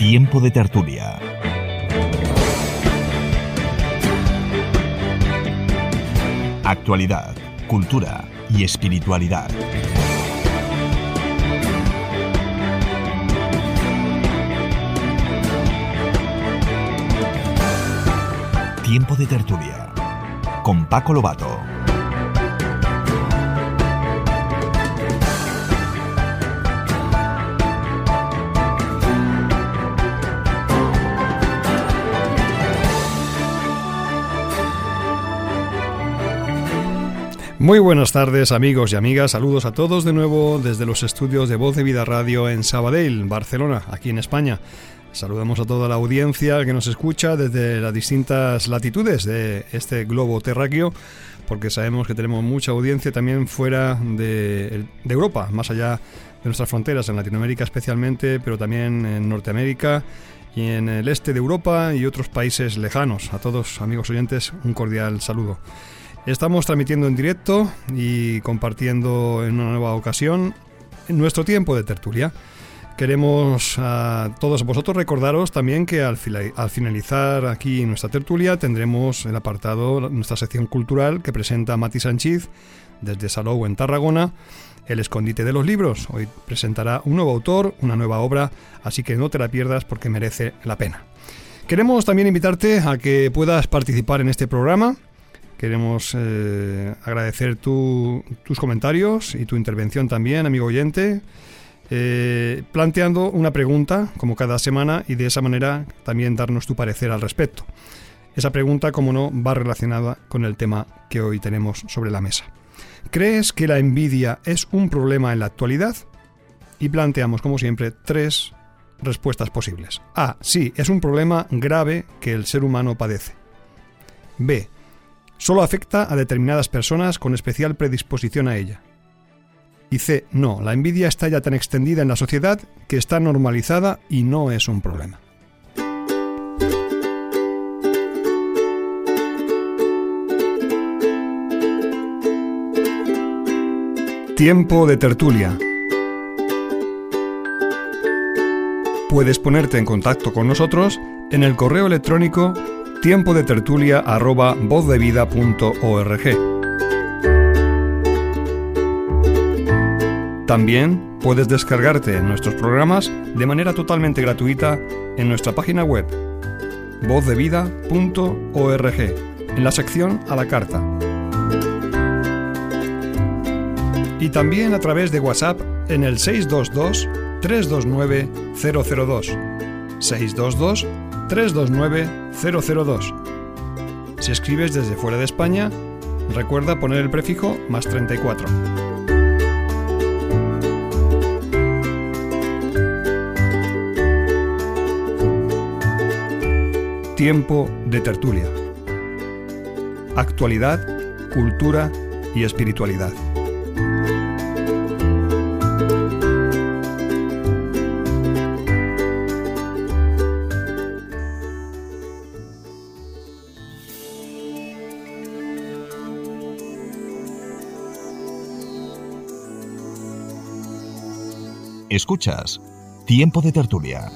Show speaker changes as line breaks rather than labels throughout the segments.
Tiempo de tertulia. Actualidad, cultura y espiritualidad. Tiempo de tertulia con Paco Lobato.
Muy buenas tardes, amigos y amigas. Saludos a todos de nuevo desde los estudios de Voz de Vida Radio en Sabadell, Barcelona, aquí en España. Saludamos a toda la audiencia que nos escucha desde las distintas latitudes de este globo terráqueo, porque sabemos que tenemos mucha audiencia también fuera de Europa, más allá de nuestras fronteras, en Latinoamérica especialmente, pero también en Norteamérica y en el este de Europa y otros países lejanos. A todos, amigos oyentes, un cordial saludo. Estamos transmitiendo en directo y compartiendo en una nueva ocasión nuestro tiempo de tertulia. Queremos a todos vosotros recordaros también que al finalizar aquí nuestra tertulia tendremos el apartado, nuestra sección cultural que presenta Mati Sánchez desde Salou en Tarragona, El escondite de los libros. Hoy presentará un nuevo autor, una nueva obra, así que no te la pierdas porque merece la pena. Queremos también invitarte a que puedas participar en este programa. Queremos agradecer tus comentarios y tu intervención también, amigo oyente, planteando una pregunta como cada semana y de esa manera también darnos tu parecer al respecto. Esa pregunta, como no, va relacionada con el tema que hoy tenemos sobre la mesa. ¿Crees que la envidia es un problema en la actualidad? Y planteamos, como siempre, 3 respuestas posibles. A. Sí, es un problema grave que el ser humano padece. B. Solo afecta a determinadas personas con especial predisposición a ella. Y C. No, la envidia está ya tan extendida en la sociedad que está normalizada y no es un problema. Tiempo de tertulia. Puedes ponerte en contacto con nosotros en el correo electrónico tiempodetertulia@vozdevida.org. También puedes descargarte nuestros programas de manera totalmente gratuita en nuestra página web vozdevida.org, en la sección a la carta. Y también a través de WhatsApp en el 622-329-002. 622-329-002. Si escribes desde fuera de España, recuerda poner el prefijo +34. Tiempo de tertulia. Actualidad, cultura y espiritualidad.
Escuchas Tiempo de tertulia.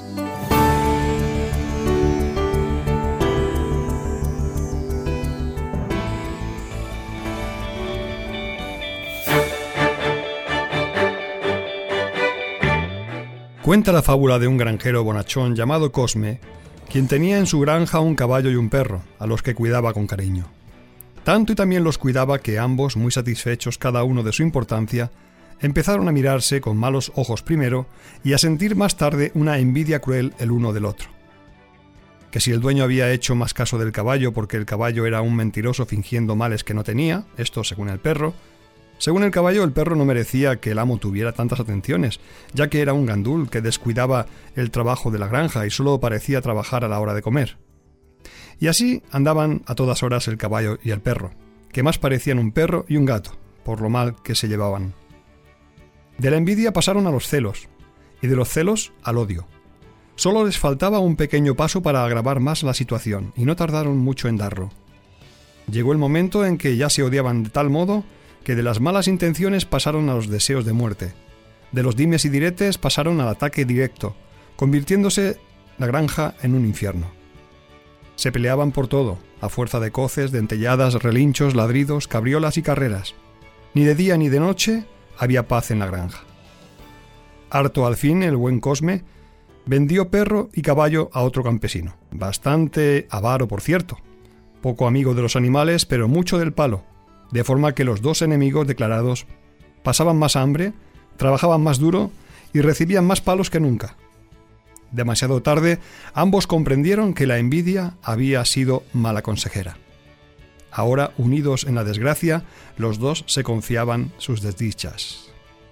Cuenta la fábula de un granjero bonachón llamado Cosme, quien tenía en su granja un caballo y un perro, a los que cuidaba con cariño. Tanto y también los cuidaba que ambos, muy satisfechos cada uno de su importancia, empezaron a mirarse con malos ojos primero y a sentir más tarde una envidia cruel el uno del otro. Que si el dueño había hecho más caso del caballo porque el caballo era un mentiroso fingiendo males que no tenía, esto según el perro. Según el caballo, el perro no merecía que el amo tuviera tantas atenciones, ya que era un gandul que descuidaba el trabajo de la granja y solo parecía trabajar a la hora de comer. Y así andaban a todas horas el caballo y el perro, que más parecían un perro y un gato, por lo mal que se llevaban. De la envidia pasaron a los celos, y de los celos al odio. Solo les faltaba un pequeño paso para agravar más la situación, y no tardaron mucho en darlo. Llegó el momento en que ya se odiaban de tal modo que de las malas intenciones pasaron a los deseos de muerte. De los dimes y diretes pasaron al ataque directo, convirtiéndose la granja en un infierno. Se peleaban por todo, a fuerza de coces, dentelladas, relinchos, ladridos, cabriolas y carreras. Ni de día ni de noche había paz en la granja. Harto al fin, el buen Cosme vendió perro y caballo a otro campesino, bastante avaro por cierto, poco amigo de los animales, pero mucho del palo, de forma que los dos enemigos declarados pasaban más hambre, trabajaban más duro y recibían más palos que nunca. Demasiado tarde, ambos comprendieron que la envidia había sido mala consejera. Ahora, unidos en la desgracia, los dos se confiaban sus desdichas.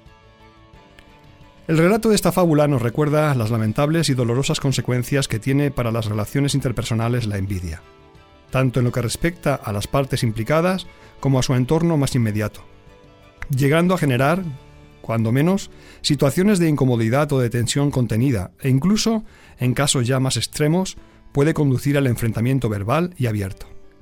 El relato de esta fábula nos recuerda las lamentables y dolorosas consecuencias que tiene para las relaciones interpersonales la envidia, tanto en lo que respecta a las partes implicadas como a su entorno más inmediato, llegando a generar, cuando menos, situaciones de incomodidad o de tensión contenida, e incluso, en casos ya más extremos, puede conducir al enfrentamiento verbal y abierto.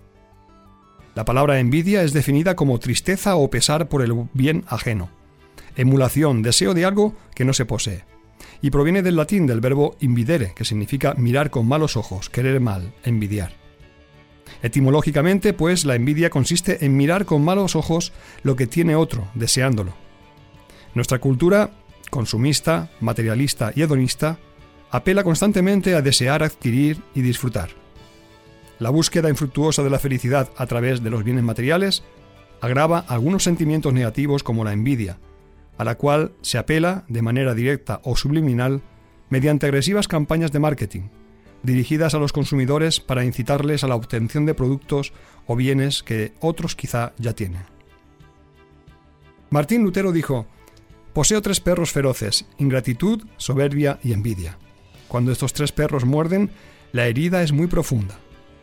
La palabra envidia es definida como tristeza o pesar por el bien ajeno, emulación, deseo de algo que no se posee, y proviene del latín del verbo invidere, que significa mirar con malos ojos, querer mal, envidiar. Etimológicamente, pues, la envidia consiste en mirar con malos ojos lo que tiene otro, deseándolo. Nuestra cultura, consumista, materialista y hedonista, apela constantemente a desear, adquirir y disfrutar. La búsqueda infructuosa de la felicidad a través de los bienes materiales agrava algunos sentimientos negativos como la envidia, a la cual se apela de manera directa o subliminal mediante agresivas campañas de marketing, dirigidas a los consumidores para incitarles a la obtención de productos o bienes que otros quizá ya tienen. Martín Lutero dijo: «Poseo 3 perros feroces, ingratitud, soberbia y envidia. Cuando estos 3 perros muerden, la herida es muy profunda».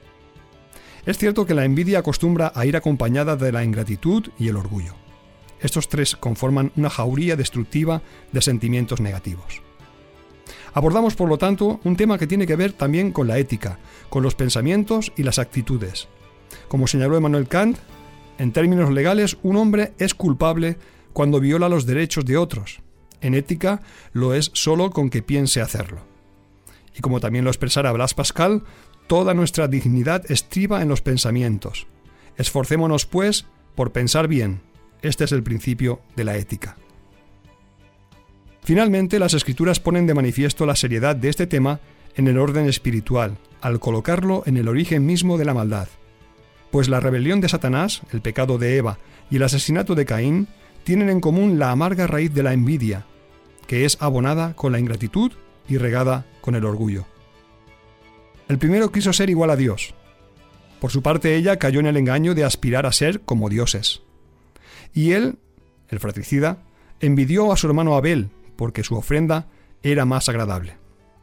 Es cierto que la envidia acostumbra a ir acompañada de la ingratitud y el orgullo. Estos 3 conforman una jauría destructiva de sentimientos negativos. Abordamos, por lo tanto, un tema que tiene que ver también con la ética, con los pensamientos y las actitudes. Como señaló Immanuel Kant, en términos legales, un hombre es culpable cuando viola los derechos de otros. En ética, lo es solo con que piense hacerlo. Y como también lo expresara Blas Pascal, toda nuestra dignidad estriba en los pensamientos. Esforcémonos, pues, por pensar bien. Este es el principio de la ética. Finalmente, las Escrituras ponen de manifiesto la seriedad de este tema en el orden espiritual, al colocarlo en el origen mismo de la maldad. Pues la rebelión de Satanás, el pecado de Eva y el asesinato de Caín tienen en común la amarga raíz de la envidia, que es abonada con la ingratitud y regada con el orgullo. El primero quiso ser igual a Dios. Por su parte, ella cayó en el engaño de aspirar a ser como dioses. Y él, el fratricida, envidió a su hermano Abel, porque su ofrenda era más agradable.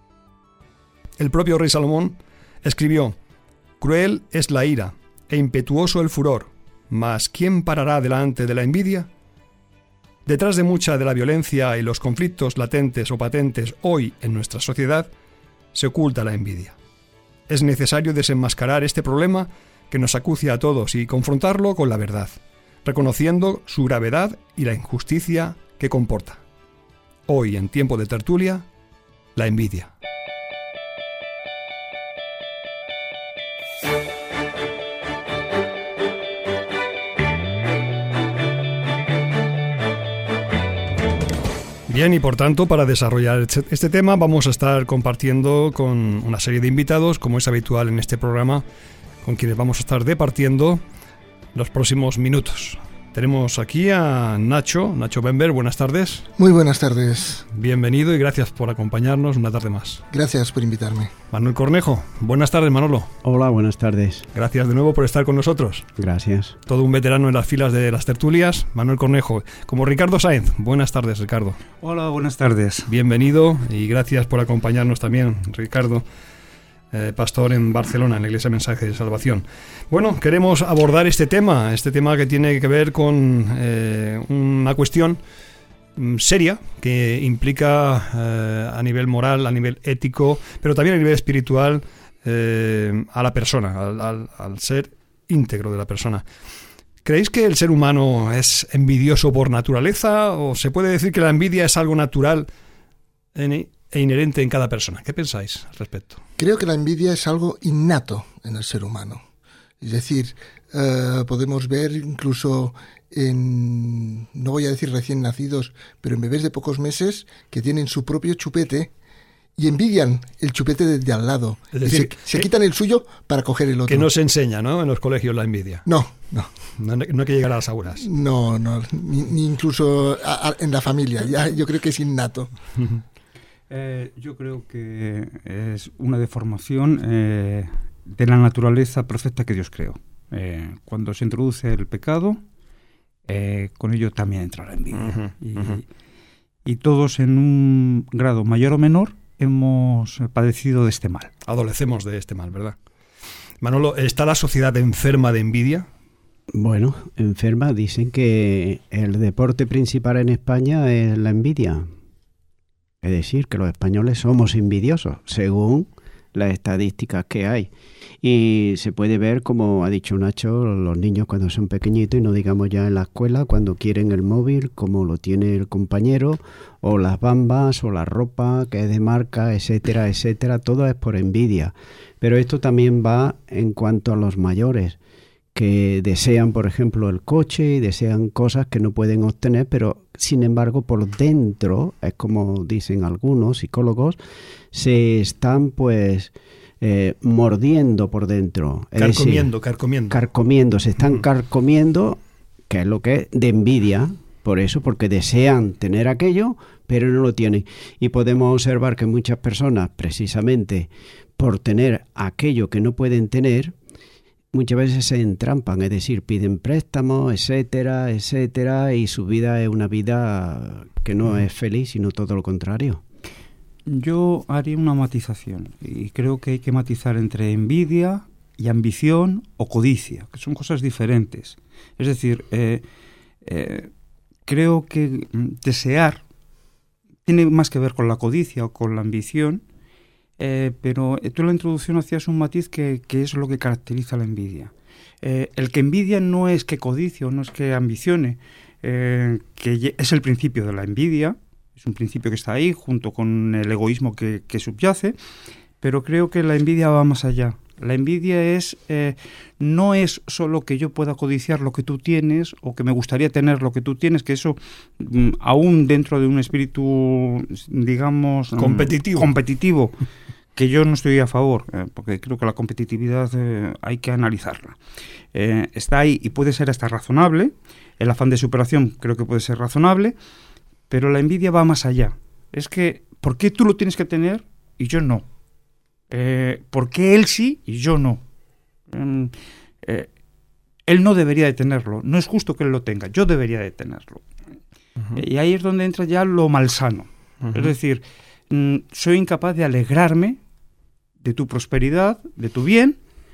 El propio rey Salomón escribió: «Cruel es la ira, e impetuoso el furor, mas ¿quién parará delante de la envidia?». Detrás de mucha de la violencia y los conflictos latentes o patentes hoy en nuestra sociedad, se oculta la envidia. Es necesario desenmascarar este problema que nos acucia a todos y confrontarlo con la verdad, reconociendo su gravedad y la injusticia que comporta. Hoy, en tiempo de tertulia, la envidia. Bien, y por tanto, para desarrollar este tema vamos a estar compartiendo con una serie de invitados, como es habitual en este programa, con quienes vamos a estar departiendo los próximos minutos. Tenemos aquí a Nacho Bember. Buenas tardes.
Muy buenas tardes.
Bienvenido y gracias por acompañarnos una tarde más.
Gracias por invitarme.
Manuel Cornejo. Buenas tardes, Manolo.
Hola, buenas tardes.
Gracias de nuevo por estar con nosotros.
Gracias.
Todo un veterano en las filas de las tertulias, Manuel Cornejo. Como Ricardo Sáenz. Buenas tardes, Ricardo.
Hola, buenas tardes.
Bienvenido y gracias por acompañarnos también, Ricardo. Pastor en Barcelona, en la Iglesia Mensaje de Salvación. Bueno, queremos abordar este tema que tiene que ver con una cuestión seria que implica a nivel moral, a nivel ético, pero también a nivel espiritual a la persona, al ser íntegro de la persona. ¿Creéis que el ser humano es envidioso por naturaleza o se puede decir que la envidia es algo natural e inherente en cada persona. ¿Qué pensáis al respecto?
Creo que la envidia es algo innato en el ser humano. Es decir, podemos ver incluso no voy a decir recién nacidos, pero en bebés de pocos meses que tienen su propio chupete y envidian el chupete de al lado. Es decir, se quitan el suyo para coger el otro.
Que no se enseña, ¿no?, en los colegios la envidia.
No.
No hay que llegar a las aulas.
No, ni incluso en la familia. Ya, yo creo que es innato.
Yo creo que es una deformación de la naturaleza perfecta que Dios creó. Cuando se introduce el pecado, con ello también entra la envidia. Y todos, en un grado mayor o menor, hemos padecido de este mal.
Adolecemos de este mal, ¿verdad? Manolo, ¿está la sociedad enferma de envidia?
Bueno, enferma, dicen que el deporte principal en España es la envidia. Es decir, que los españoles somos envidiosos, según las estadísticas que hay. Y se puede ver, como ha dicho Nacho, los niños cuando son pequeñitos, y no digamos ya en la escuela, cuando quieren el móvil, como lo tiene el compañero, o las bambas, o la ropa que es de marca, etcétera, etcétera. Todo es por envidia. Pero esto también va en cuanto a los mayores, que desean, por ejemplo, el coche y desean cosas que no pueden obtener, pero sin embargo por dentro, es como dicen algunos psicólogos, se están mordiendo por dentro. Carcomiendo, se están carcomiendo, que es lo que es de envidia, por eso, porque desean tener aquello, pero no lo tienen. Y podemos observar que muchas personas, precisamente por tener aquello que no pueden tener, muchas veces se entrampan, es decir, piden préstamos, etcétera, etcétera, y su vida es una vida que no es feliz, sino todo lo contrario.
Yo haría una matización, y creo que hay que matizar entre envidia y ambición o codicia, que son cosas diferentes. Es decir, creo que desear tiene más que ver con la codicia o con la ambición, pero tú en la introducción hacías un matiz que es lo que caracteriza la envidia. El que envidia no es que codicie o no es que ambicione, que es el principio de la envidia, es un principio que está ahí junto con el egoísmo que subyace, pero creo que la envidia va más allá. La envidia no es solo que yo pueda codiciar lo que tú tienes o que me gustaría tener lo que tú tienes, que eso aún dentro de un espíritu, digamos, competitivo, que yo no estoy a favor, porque creo que la competitividad hay que analizarla. Está ahí y puede ser hasta razonable, el afán de superación creo que puede ser razonable, pero la envidia va más allá. Es que, ¿por qué tú lo tienes que tener y yo no? ¿Por qué él sí y yo no? Él no debería de tenerlo, no es justo que él lo tenga, yo debería de tenerlo. Y ahí es donde entra ya lo malsano. Es decir, soy incapaz de alegrarme de tu prosperidad, de tu bien,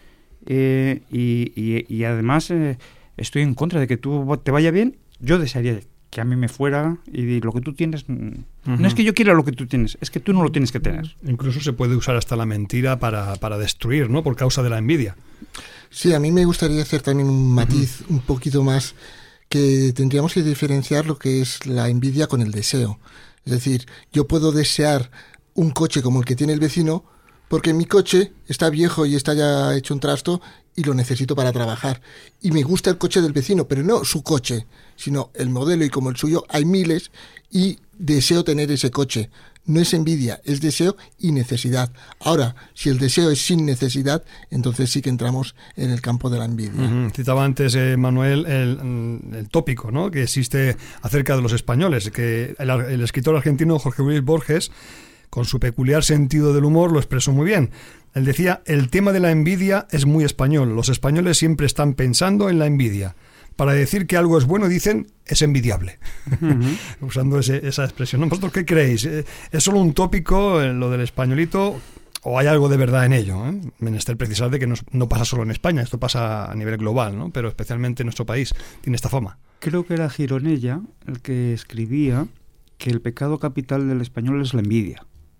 y además estoy en contra de que tú te vaya bien. Yo desearía que a mí me fuera, y lo que tú tienes, no es que yo quiera lo que tú tienes, es que tú no lo tienes que tener.
Incluso se puede usar hasta la mentira para destruir, ¿no?, por causa de la envidia.
Sí, a mí me gustaría hacer también un matiz un poquito más, que tendríamos que diferenciar lo que es la envidia con el deseo. Es decir, yo puedo desear un coche como el que tiene el vecino porque mi coche está viejo y está ya hecho un trasto y lo necesito para trabajar. Y me gusta el coche del vecino, pero no su coche, sino el modelo, y como el suyo hay miles y deseo tener ese coche. No es envidia, es deseo y necesidad. Ahora, si el deseo es sin necesidad, entonces sí que entramos en el campo de la envidia.
Citaba antes, Manuel, el tópico, ¿no?, que existe acerca de los españoles, que el escritor argentino Jorge Luis Borges, con su peculiar sentido del humor, lo expresó muy bien. Él decía: el tema de la envidia es muy español. Los españoles siempre están pensando en la envidia. Para decir que algo es bueno, dicen, es envidiable. Usando esa expresión. ¿Vosotros qué creéis? ¿Es solo un tópico lo del españolito o hay algo de verdad en ello? Menester precisar de que no pasa solo en España, esto pasa a nivel global, ¿no?, pero especialmente en nuestro país tiene esta fama.
Creo que era Gironella el que escribía que el pecado capital del español es la envidia.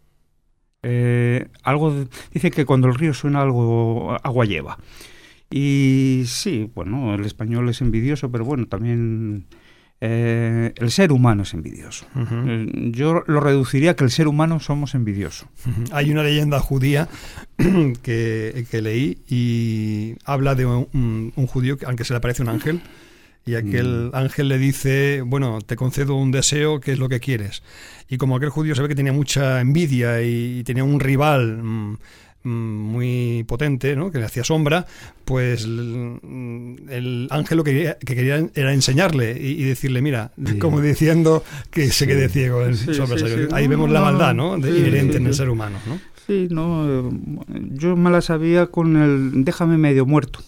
Dice que cuando el río suena, algo agua lleva. Y sí, bueno, el español es envidioso, pero bueno, también el ser humano es envidioso. Yo lo reduciría a que el ser humano somos envidiosos.
Hay una leyenda judía que leí y habla de un judío al que se le aparece un ángel y aquel ángel le dice, bueno, te concedo un deseo, ¿qué es lo que quieres? Y como aquel judío se ve que tenía mucha envidia y tenía un rival muy potente, ¿no?, que le hacía sombra, pues el ángel lo que quería era enseñarle y decirle, mira, como diciendo que se quede ciego en sombra. Ahí vemos la maldad, ¿no?, inherente en el ser humano, ¿no?
Sí, no, yo me la sabía con el déjame medio muerto.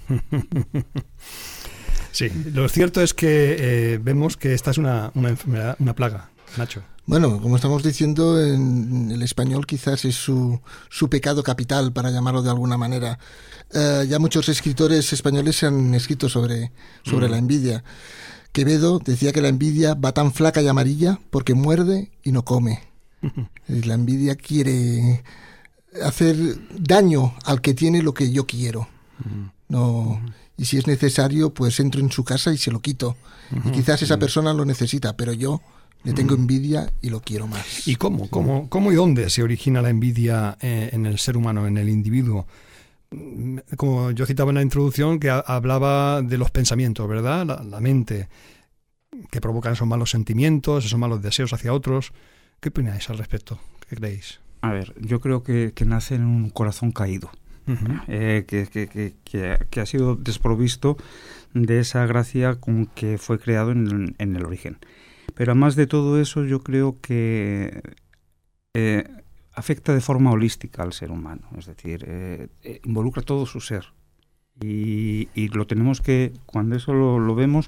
Sí, lo cierto es que vemos que esta es una enfermedad, una plaga, Nacho.
Bueno, como estamos diciendo, en el español quizás es su pecado capital, para llamarlo de alguna manera. Ya muchos escritores españoles se han escrito sobre la envidia. Quevedo decía que la envidia va tan flaca y amarilla porque muerde y no come. La envidia quiere hacer daño al que tiene lo que yo quiero. No, y si es necesario, pues entro en su casa y se lo quito. Y quizás esa persona lo necesita, pero yo le tengo envidia y lo quiero más.
¿Y cómo y dónde se origina la envidia en el ser humano, en el individuo? Como yo citaba en la introducción, que hablaba de los pensamientos, ¿verdad? La mente, que provocan esos malos sentimientos, esos malos deseos hacia otros. ¿Qué opináis al respecto? ¿Qué creéis?
A ver, yo creo que nace en un corazón caído. Que ha sido desprovisto de esa gracia con que fue creado en el origen. Pero además de todo eso, yo creo que afecta de forma holística al ser humano, es decir, involucra todo su ser. Y lo tenemos que, cuando eso lo vemos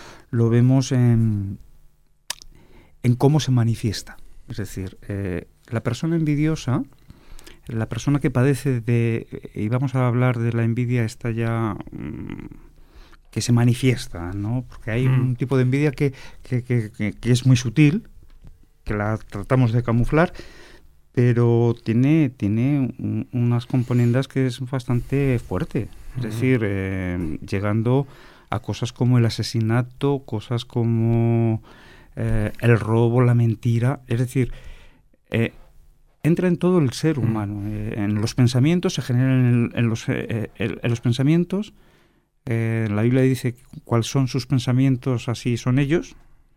en cómo se manifiesta. Es decir, la persona envidiosa, la persona que padece y vamos a hablar de la envidia, está ya que se manifiesta, ¿no? Porque hay un tipo de envidia que es muy sutil, que la tratamos de camuflar, pero tiene unas componendas que es bastante fuerte. Es decir, llegando a cosas como el asesinato, cosas como el robo, la mentira. Es decir, entra en todo el ser humano. En los pensamientos, se generan en los pensamientos. La Biblia dice cuáles son sus pensamientos, así son ellos.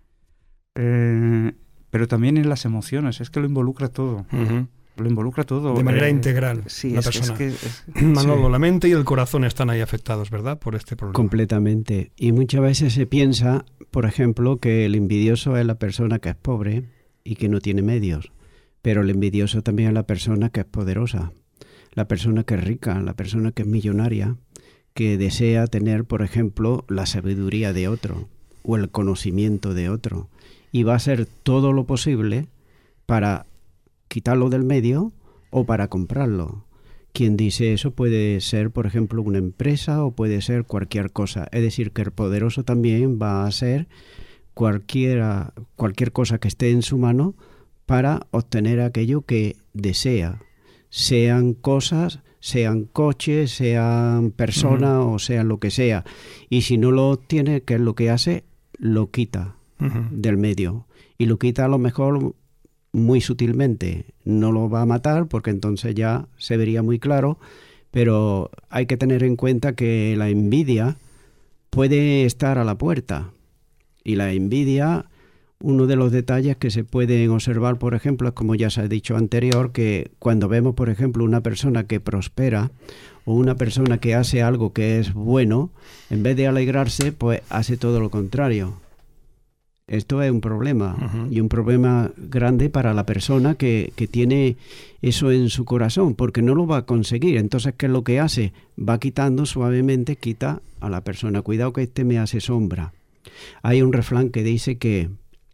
Pero también en las emociones, es que lo involucra todo. Lo involucra todo.
De manera integral,
sí,
la persona. Manolo, la mente y el corazón están ahí afectados, ¿verdad?, por este problema.
Completamente. Y muchas veces se piensa, por ejemplo, que el envidioso es la persona que es pobre y que no tiene medios. Pero el envidioso también es la persona que es poderosa, la persona que es rica, la persona que es millonaria, que desea tener, por ejemplo, la sabiduría de otro o el conocimiento de otro. Y va a hacer todo lo posible para quitarlo del medio o para comprarlo. Quien dice eso puede ser, por ejemplo, una empresa o puede ser cualquier cosa. Es decir, que el poderoso también va a hacer cualquier cosa que esté en su mano para obtener aquello que desea, sean cosas, sean coches, sean personas o sea lo que sea. Y si no lo obtiene, ¿qué es lo que hace? Lo quita del medio. Y lo quita a lo mejor muy sutilmente. No lo va a matar porque entonces ya se vería muy claro, pero hay que tener en cuenta que la envidia puede estar a la puerta. Y la envidia... Uno de los detalles que se pueden observar, por ejemplo, es como ya se ha dicho anterior, que cuando vemos, por ejemplo, una persona que prospera o una persona que hace algo que es bueno, en vez de alegrarse, pues hace todo lo contrario. Esto es un problema, y un problema grande para la persona que tiene eso en su corazón, porque no lo va a conseguir. Entonces, ¿qué es lo que hace? Va quitando suavemente, quita a la persona. Cuidado que este me hace sombra. Hay un refrán que dice que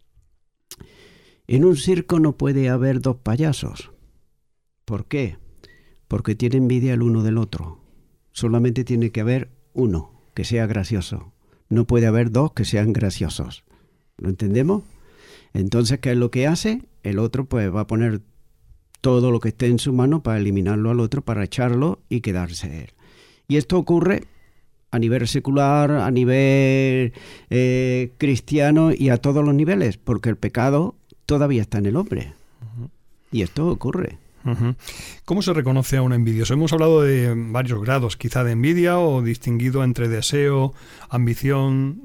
en un circo no puede haber dos payasos. ¿Por qué? Porque tiene envidia el uno del otro. Solamente tiene que haber uno que sea gracioso. No puede haber dos que sean graciosos. ¿Lo entendemos? Entonces, ¿qué es lo que hace? El otro pues va a poner todo lo que esté en su mano para eliminarlo al otro, para echarlo y quedarse él. Y esto ocurre a nivel secular, a nivel cristiano y a todos los niveles, porque el pecado todavía está en el hombre. Y esto ocurre.
¿Cómo se reconoce a un envidioso? Hemos hablado de varios grados, quizá de envidia, o distinguido entre deseo, ambición,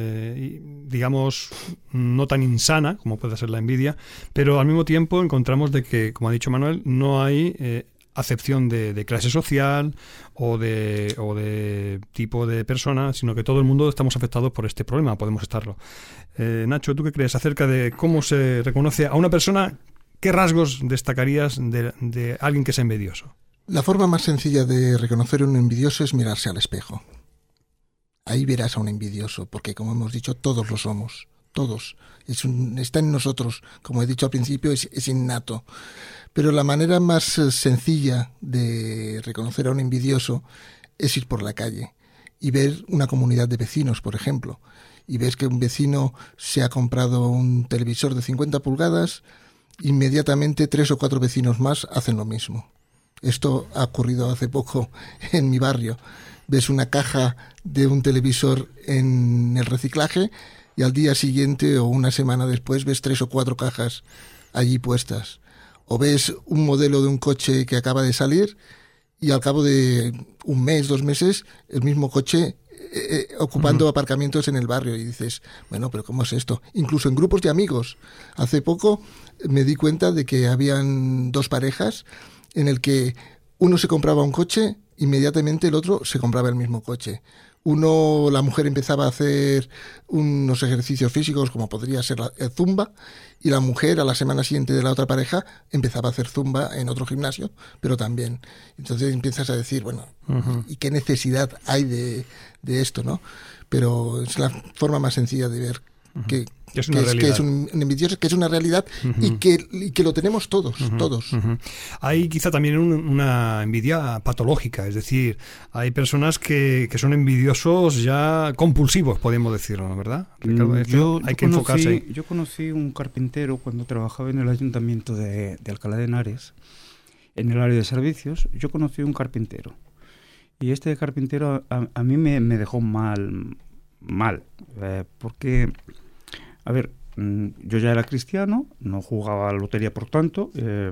digamos, no tan insana como puede ser la envidia, pero al mismo tiempo encontramos de que, como ha dicho Manuel, no hay acepción de clase social o de tipo de persona, sino que todo el mundo estamos afectados por este problema, podemos estarlo. Nacho, ¿tú qué crees acerca de cómo se reconoce a una persona? ¿Qué rasgos destacarías de alguien que es envidioso?
La forma más sencilla de reconocer a un envidioso es mirarse al espejo. Ahí verás a un envidioso, porque como hemos dicho, todos lo somos, todos. Está en nosotros, como he dicho al principio, es innato. Pero la manera más sencilla de reconocer a un envidioso es ir por la calle y ver una comunidad de vecinos, por ejemplo, y ves que un vecino se ha comprado un televisor de 50 pulgadas, inmediatamente 3 o 4 vecinos más hacen lo mismo. Esto ha ocurrido hace poco en mi barrio. Ves una caja de un televisor en el reciclaje y al día siguiente o una semana después ves 3 o 4 cajas allí puestas. O ves un modelo de un coche que acaba de salir y al cabo de un mes, 2 meses, el mismo coche ocupando aparcamientos en el barrio y dices, bueno, pero ¿cómo es esto? Incluso en grupos de amigos. Hace poco me di cuenta de que habían 2 parejas en el que uno se compraba un coche, inmediatamente el otro se compraba el mismo coche. La mujer empezaba a hacer unos ejercicios físicos como podría ser el zumba, y la mujer a la semana siguiente de la otra pareja empezaba a hacer zumba en otro gimnasio, pero también. Entonces empiezas a decir, bueno, ¿y qué necesidad hay de esto, no? Pero es la forma más sencilla de ver que es un envidioso, que es una realidad y que lo tenemos todos.
Hay quizá también una envidia patológica, es decir, hay personas que son envidiosos ya compulsivos, podemos decirlo, ¿verdad? Hay que enfocarse ahí.
Yo conocí un carpintero cuando trabajaba en el ayuntamiento de Alcalá de Henares, en el área de servicios. Yo conocí un carpintero y este carpintero a mí me dejó mal, porque... A ver, yo ya era cristiano, no jugaba a la lotería por tanto,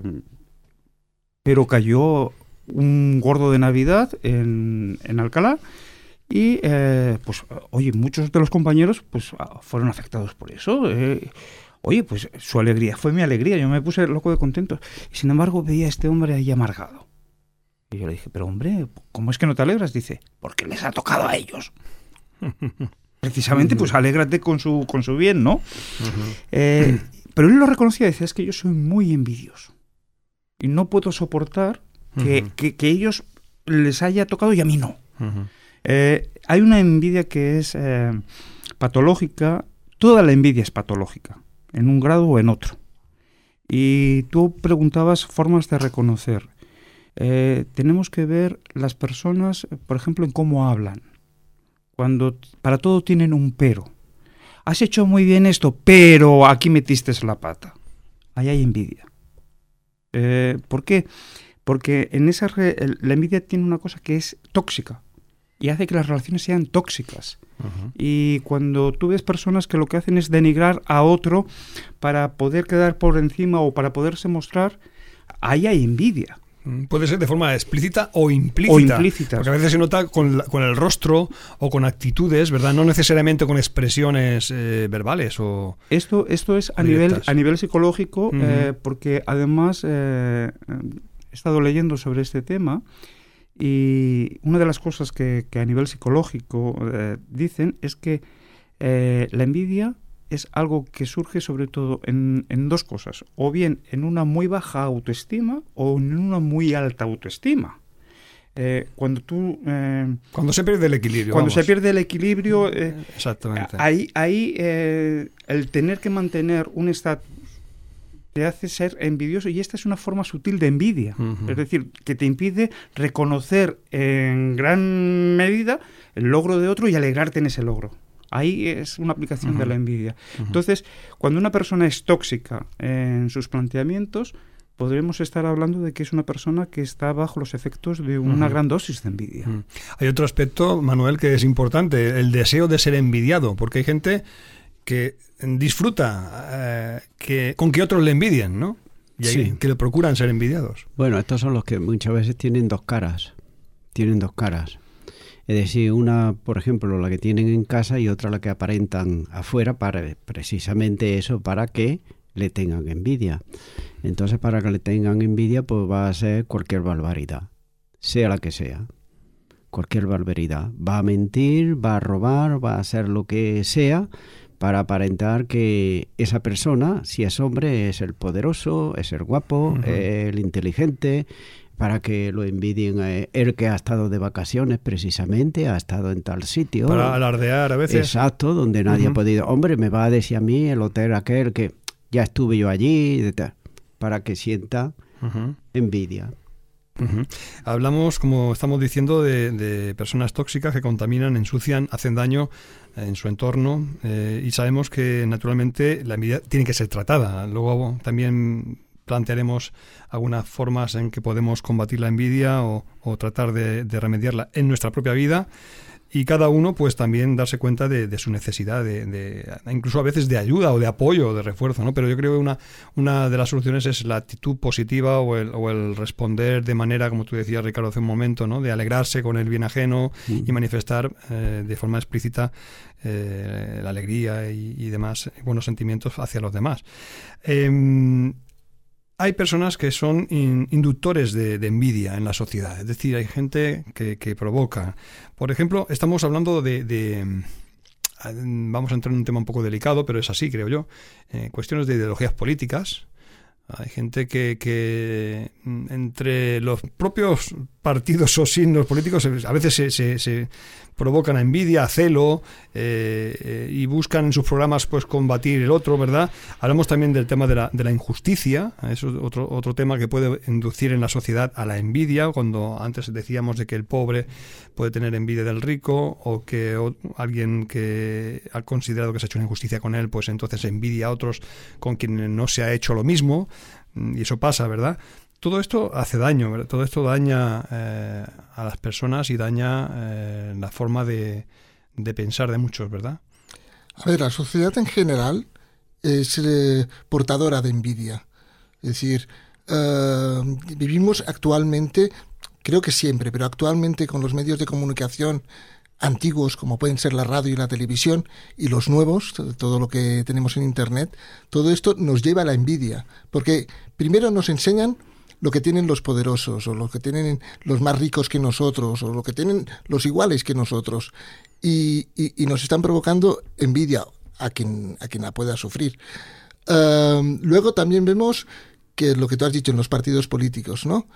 pero cayó un gordo de Navidad en Alcalá y, pues, oye, muchos de los compañeros pues fueron afectados por eso. Oye, pues su alegría fue mi alegría, yo me puse loco de contento. Y sin embargo veía a este hombre ahí amargado. Y yo le dije, pero hombre, ¿cómo es que no te alegras? Dice, porque les ha tocado a ellos. Precisamente, pues alégrate con su bien, ¿no? Pero él lo reconocía, decía, es que yo soy muy envidioso y no puedo soportar que ellos les haya tocado y a mí no. Hay una envidia que es patológica, toda la envidia es patológica, en un grado o en otro. Y tú preguntabas formas de reconocer. Tenemos que ver las personas, por ejemplo, en cómo hablan. Cuando para todo tienen un pero. Has hecho muy bien esto, pero aquí metiste la pata. Ahí hay envidia. ¿Por qué? Porque la envidia tiene una cosa que es tóxica y hace que las relaciones sean tóxicas. Y cuando tú ves personas que lo que hacen es denigrar a otro para poder quedar por encima o para poderse mostrar, ahí hay envidia.
Puede ser de forma explícita o implícita. Porque a veces se nota con el rostro o con actitudes, ¿verdad? No necesariamente con expresiones verbales o...
Esto es a nivel psicológico, porque además he estado leyendo sobre este tema y una de las cosas que a nivel psicológico dicen es que la envidia es algo que surge sobre todo en 2 cosas, o bien en una muy baja autoestima o en una muy alta autoestima. Cuando
se pierde el equilibrio.
Se pierde el equilibrio,
exactamente.
Ahí el tener que mantener un estatus te hace ser envidioso, y esta es una forma sutil de envidia. Es decir, que te impide reconocer en gran medida el logro de otro y alegrarte en ese logro. Ahí es una aplicación de la envidia. Entonces, cuando una persona es tóxica en sus planteamientos, podremos estar hablando de que es una persona que está bajo los efectos de una gran dosis de envidia.
Hay otro aspecto, Manuel, que es importante, el deseo de ser envidiado, porque hay gente que disfruta con que otros le envidien, ¿no? Y hay que le procuran ser envidiados.
Bueno, estos son los que muchas veces tienen dos caras. Es decir, una, por ejemplo, la que tienen en casa y otra la que aparentan afuera, para precisamente eso, para que le tengan envidia. Entonces, para que le tengan envidia, pues va a ser cualquier barbaridad, sea la que sea. Cualquier barbaridad. Va a mentir, va a robar, va a hacer lo que sea para aparentar que esa persona, si es hombre, es el poderoso, es el guapo, el inteligente, para que lo envidien el que ha estado de vacaciones precisamente, ha estado en tal sitio.
Para alardear a veces.
Exacto, donde nadie ha podido. Hombre, me va a decir a mí el hotel aquel que ya estuve yo allí, para que sienta envidia.
Hablamos, como estamos diciendo, de personas tóxicas que contaminan, ensucian, hacen daño en su entorno, y sabemos que naturalmente la envidia tiene que ser tratada. Luego también plantearemos algunas formas en que podemos combatir la envidia o tratar de remediarla en nuestra propia vida, y cada uno pues también darse cuenta de su necesidad de incluso a veces de ayuda o de apoyo o de refuerzo, ¿no? Pero yo creo que una de las soluciones es la actitud positiva o el responder de manera, como tú decías, Ricardo, hace un momento, ¿no? De alegrarse con el bien ajeno y manifestar de forma explícita la alegría y demás buenos sentimientos hacia los demás. Hay personas que son inductores de envidia en la sociedad, es decir, hay gente que provoca. Por ejemplo, estamos hablando vamos a entrar en un tema un poco delicado, pero es así, creo yo, cuestiones de ideologías políticas. Hay gente que entre los propios partidos o signos políticos a veces se provocan a envidia, a celo, y buscan en sus programas pues combatir el otro, ¿verdad? Hablamos también del tema de la injusticia. Eso es otro tema que puede inducir en la sociedad a la envidia, cuando antes decíamos de que el pobre puede tener envidia del rico, o que alguien que ha considerado que se ha hecho una injusticia con él, pues entonces envidia a otros con quienes no se ha hecho lo mismo, y eso pasa, ¿verdad? Todo esto hace daño, ¿verdad? Todo esto daña a las personas y daña la forma de pensar de muchos, ¿verdad?
A ver, la sociedad en general es portadora de envidia. Es decir, vivimos actualmente, creo que siempre, pero actualmente con los medios de comunicación antiguos, como pueden ser la radio y la televisión, y los nuevos, todo lo que tenemos en Internet, todo esto nos lleva a la envidia. Porque primero nos enseñan lo que tienen los poderosos, o lo que tienen los más ricos que nosotros, o lo que tienen los iguales que nosotros, y nos están provocando envidia a quien la pueda sufrir. Luego también vemos que lo que tú has dicho en los partidos políticos, ¿no?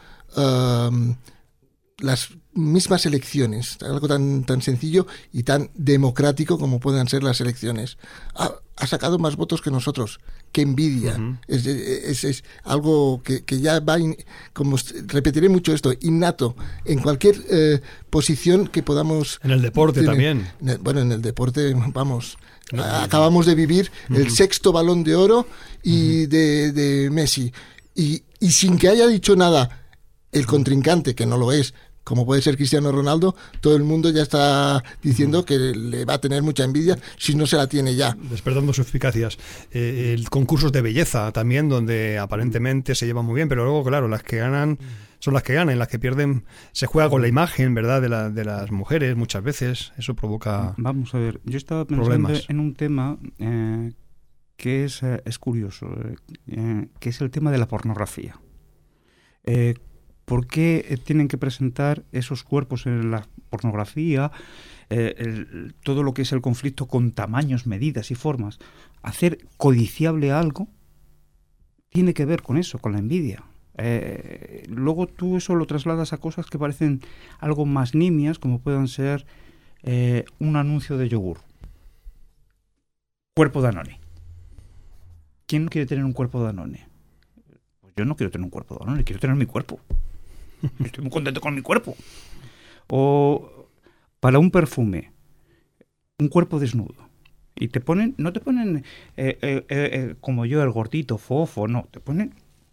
Las mismas elecciones, algo tan sencillo y tan democrático como puedan ser las elecciones. Ha sacado más votos que nosotros. ¡Qué envidia! Es algo que ya va, como repetiré mucho esto, innato en cualquier posición que podamos...
En el deporte también.
Bueno, en el deporte, vamos... Acabamos de vivir el 6º Balón de Oro y de Messi. Y sin que haya dicho nada el contrincante, que no lo es, como puede ser Cristiano Ronaldo, todo el mundo ya está diciendo que le va a tener mucha envidia si no se la tiene ya.
Despertando suspicacias. Concursos de belleza también, donde aparentemente se llevan muy bien, pero luego, claro, las que ganan son las que ganan, las que pierden se juega con la imagen, ¿verdad?, de las mujeres muchas veces. Eso provoca...
Vamos a ver, yo estaba pensando
problemas
en un tema que es curioso, que es el tema de la pornografía. ¿Por qué tienen que presentar esos cuerpos en la pornografía? Todo lo que es el conflicto con tamaños, medidas y formas. Hacer codiciable algo tiene que ver con eso, con la envidia. Luego tú eso lo trasladas a cosas que parecen algo más nimias, como puedan ser un anuncio de yogur. Cuerpo Danone. ¿Quién no quiere tener un cuerpo Danone? Pues yo no quiero tener un cuerpo Danone, quiero tener mi cuerpo. Estoy muy contento con mi cuerpo. O para un perfume, un cuerpo desnudo. Y te ponen, no te ponen como yo, el gordito, fofo, no. Te ponen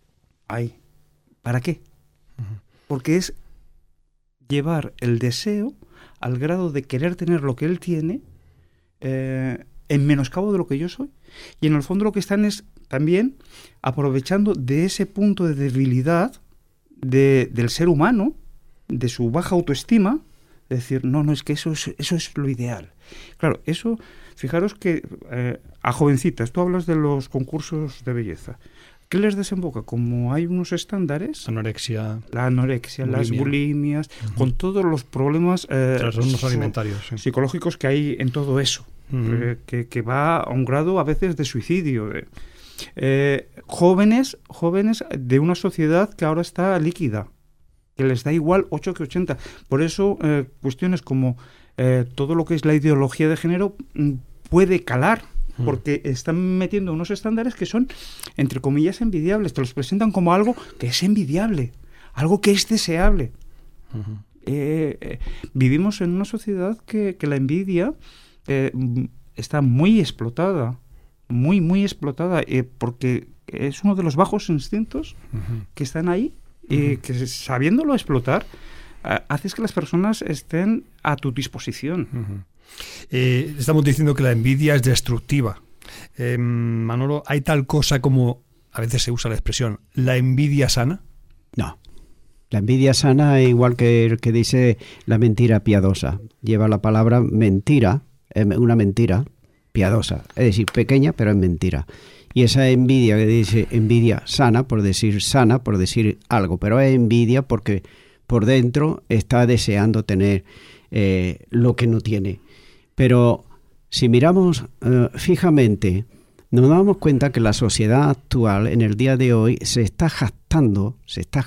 Ay, ¿para qué? Porque es llevar el deseo al grado de querer tener lo que él tiene en menoscabo de lo que yo soy. Y en el fondo lo que están es también aprovechando de ese punto de debilidad del ser humano, de su baja autoestima, de decir, no, es que eso es lo ideal. Claro, eso, fijaros que a jovencitas, tú hablas de los concursos de belleza. ¿Qué les desemboca? Como hay unos estándares... La anorexia, las bulimias, con todos los problemas
trastornos alimentarios,
psicológicos que hay en todo eso, que va a un grado a veces de suicidio. Jóvenes de una sociedad que ahora está líquida, que les da igual 8 que 80. Por eso cuestiones como todo lo que es la ideología de género puede calar, porque están metiendo unos estándares que son, entre comillas, envidiables. Te los presentan como algo que es envidiable, algo que es deseable. Vivimos en una sociedad que la envidia está muy explotada, muy explotada, porque es uno de los bajos instintos que están ahí y que, sabiéndolo explotar, haces que las personas estén a tu disposición.
Estamos diciendo que la envidia es destructiva. Manolo, ¿hay tal cosa como, a veces se usa la expresión, la envidia sana?
No. La envidia sana es igual que el que dice la mentira piadosa. Lleva la palabra mentira, una mentira piadosa. Es decir, pequeña, pero es mentira. Y esa envidia que dice envidia sana por decir algo, pero es envidia porque por dentro está deseando tener lo que no tiene. Pero si miramos fijamente, nos damos cuenta que la sociedad actual, en el día de hoy, se está gastando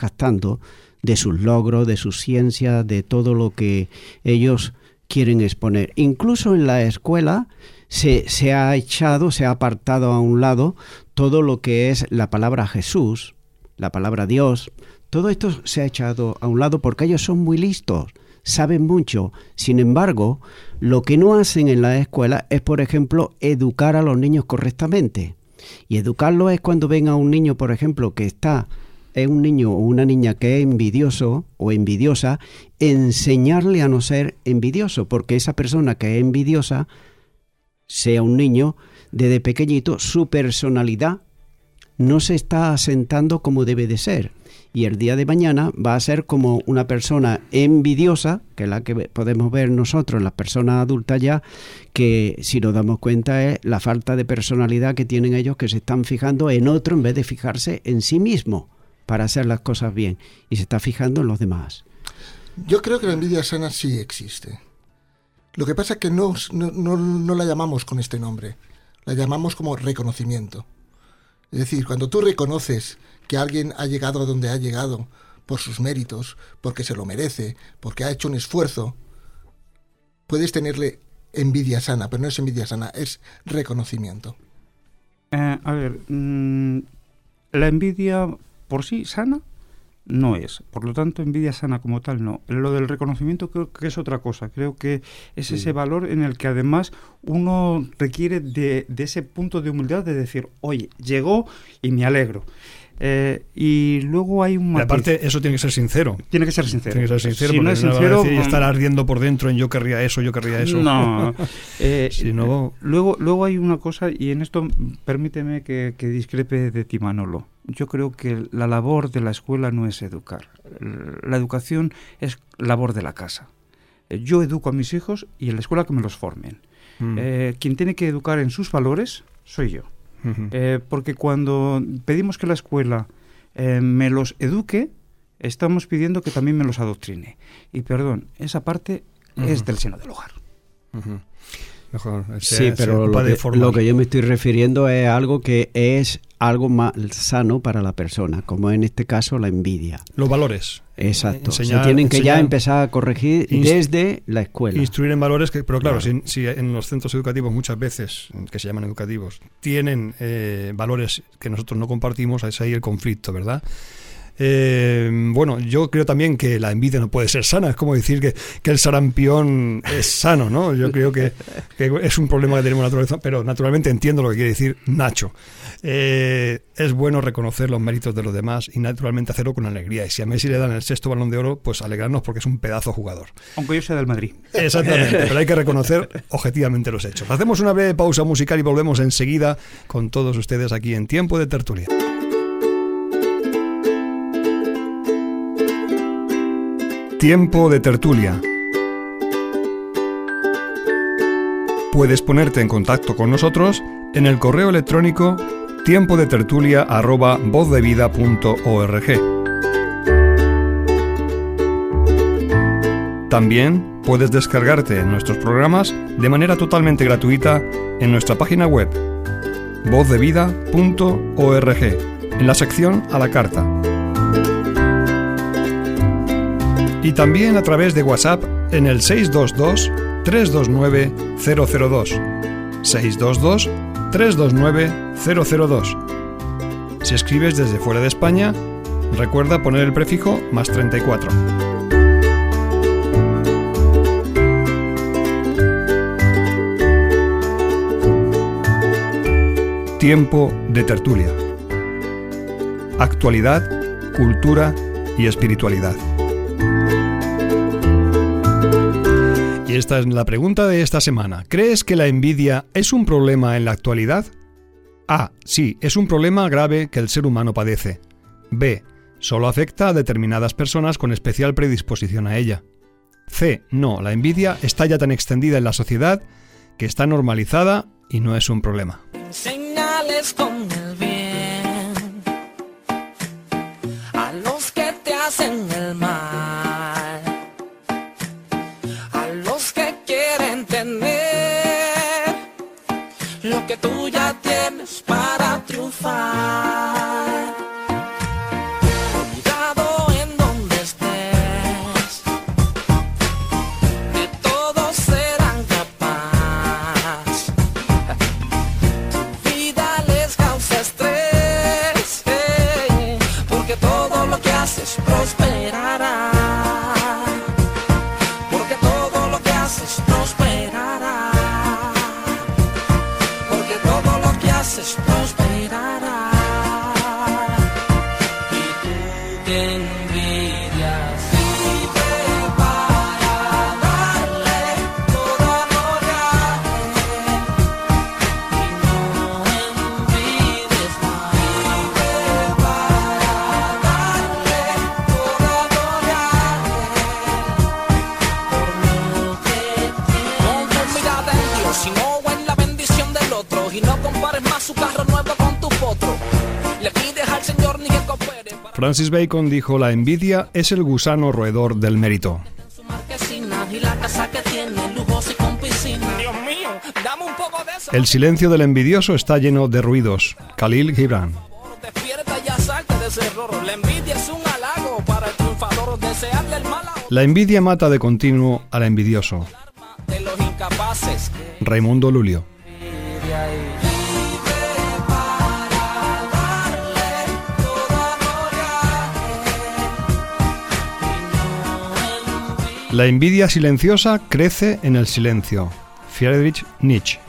de sus logros, de su ciencia, de todo lo que ellos quieren exponer. Incluso en la escuela se ha apartado a un lado todo lo que es la palabra Jesús, la palabra Dios. Todo esto se ha echado a un lado porque ellos son muy listos, saben mucho. Sin embargo, lo que no hacen en la escuela es, por ejemplo, educar a los niños correctamente. Y educarlo es cuando ven a un niño, por ejemplo, es un niño o una niña que es envidioso o envidiosa, enseñarle a no ser envidioso, porque esa persona que es envidiosa, sea un niño, desde pequeñito, su personalidad no se está asentando como debe de ser. Y el día de mañana va a ser como una persona envidiosa, que es la que podemos ver nosotros en las personas adultas ya, que si nos damos cuenta es la falta de personalidad que tienen ellos, que se están fijando en otro en vez de fijarse en sí mismo para hacer las cosas bien, y se está fijando en los demás.
Yo creo que la envidia sana sí existe. Lo que pasa es que no la llamamos con este nombre, la llamamos como reconocimiento. Es decir, cuando tú reconoces que alguien ha llegado a donde ha llegado por sus méritos, porque se lo merece, porque ha hecho un esfuerzo, puedes tenerle envidia sana, pero no es envidia sana, es reconocimiento.
La envidia por sí sana no es. Por lo tanto, envidia sana como tal no. Lo del reconocimiento creo que es otra cosa. Creo que es ese valor en el que además uno requiere de ese punto de humildad de decir, oye, llegó y me alegro. Y luego hay un matiz.
Aparte, eso tiene que ser sincero.
Tiene que ser sincero.
Si no es sincero, y estar ardiendo por dentro en yo querría eso.
No.
Si no...
Luego hay una cosa, y en esto permíteme que discrepe de ti, Manolo. Yo creo que la labor de la escuela no es educar. La educación es labor de la casa. Yo educo a mis hijos y en la escuela que me los formen. Quien tiene que educar en sus valores soy yo. Porque cuando pedimos que la escuela me los eduque, estamos pidiendo que también me los adoctrine. Y perdón, esa parte es del seno del hogar.
Mejor,
sí, pero lo que yo me estoy refiriendo es algo que es algo más sano para la persona, como en este caso la envidia.
Los valores.
Exacto. Se tienen que ya empezar a corregir desde la escuela.
Instruir en valores, pero claro, si en los centros educativos muchas veces, que se llaman educativos, tienen valores que nosotros no compartimos, es ahí el conflicto, ¿verdad? Bueno, yo creo también que la envidia no puede ser sana. Es como decir que el sarampión es sano, ¿no? Yo creo que es un problema que tenemos naturaleza, pero naturalmente entiendo lo que quiere decir Nacho. Es bueno reconocer los méritos de los demás y naturalmente hacerlo con alegría. Y si a Messi le dan el 6º Balón de Oro, pues alegrarnos porque es un pedazo jugador.
Aunque yo sea del Madrid.
Exactamente, pero hay que reconocer objetivamente los hechos. Hacemos una breve pausa musical y volvemos enseguida con todos ustedes aquí en Tiempo de Tertulia. Tiempo de Tertulia. Puedes ponerte en contacto con nosotros en el correo electrónico tiempodetertulia@vozdevida.org. También puedes descargarte nuestros programas de manera totalmente gratuita en nuestra página web vozdevida.org, en la sección a la carta. Y también a través de WhatsApp en el 622-329-002. 622-329-002. Si escribes desde fuera de España, recuerda poner el prefijo +34. Tiempo de Tertulia. Actualidad, cultura y espiritualidad. Y esta es la pregunta de esta semana. ¿Crees que la envidia es un problema en la actualidad? A. Sí, es un problema grave que el ser humano padece. B. Solo afecta a determinadas personas con especial predisposición a ella. C. No, la envidia está ya tan extendida en la sociedad que está normalizada y no es un problema.
Señales con el bien a los que te hacen el mal, a los que quieren tener lo que tú ya tienes para triunfar. Cuidado en donde estés, de todos serán capaz. Tu vida les causa estrés, porque todo lo que haces prosperará. Porque todo lo que haces prosperará. Porque todo lo que haces prosperará. Y tú te envidias. Vive para darle toda gloria a Él. Y no envidies más. Vive para darle toda gloria a Él. Por lo que tienes. Pon tu mirada en Dios y no en la bendición del otro. Y no compares más su carro nuevo con tu potro. Le pides al Señor ni que coopere para
Francis Bacon dijo: la envidia es el gusano roedor del mérito.
su marquesina y la casa que tiene, lujos y con piscina. Dios mío, dame un poco de eso.
El silencio del envidioso está lleno de ruidos. Khalil Gibran.
Despierta y salte de ese error. La envidia es un halago para el triunfador. Desearle el mal a otro
La envidia mata de continuo al envidioso.
de los incapaces.
Raimundo Lulio.
Envidia y vive para darle toda gloria a Él. Y no envidia.
La envidia silenciosa crece en el silencio. Friedrich Nietzsche.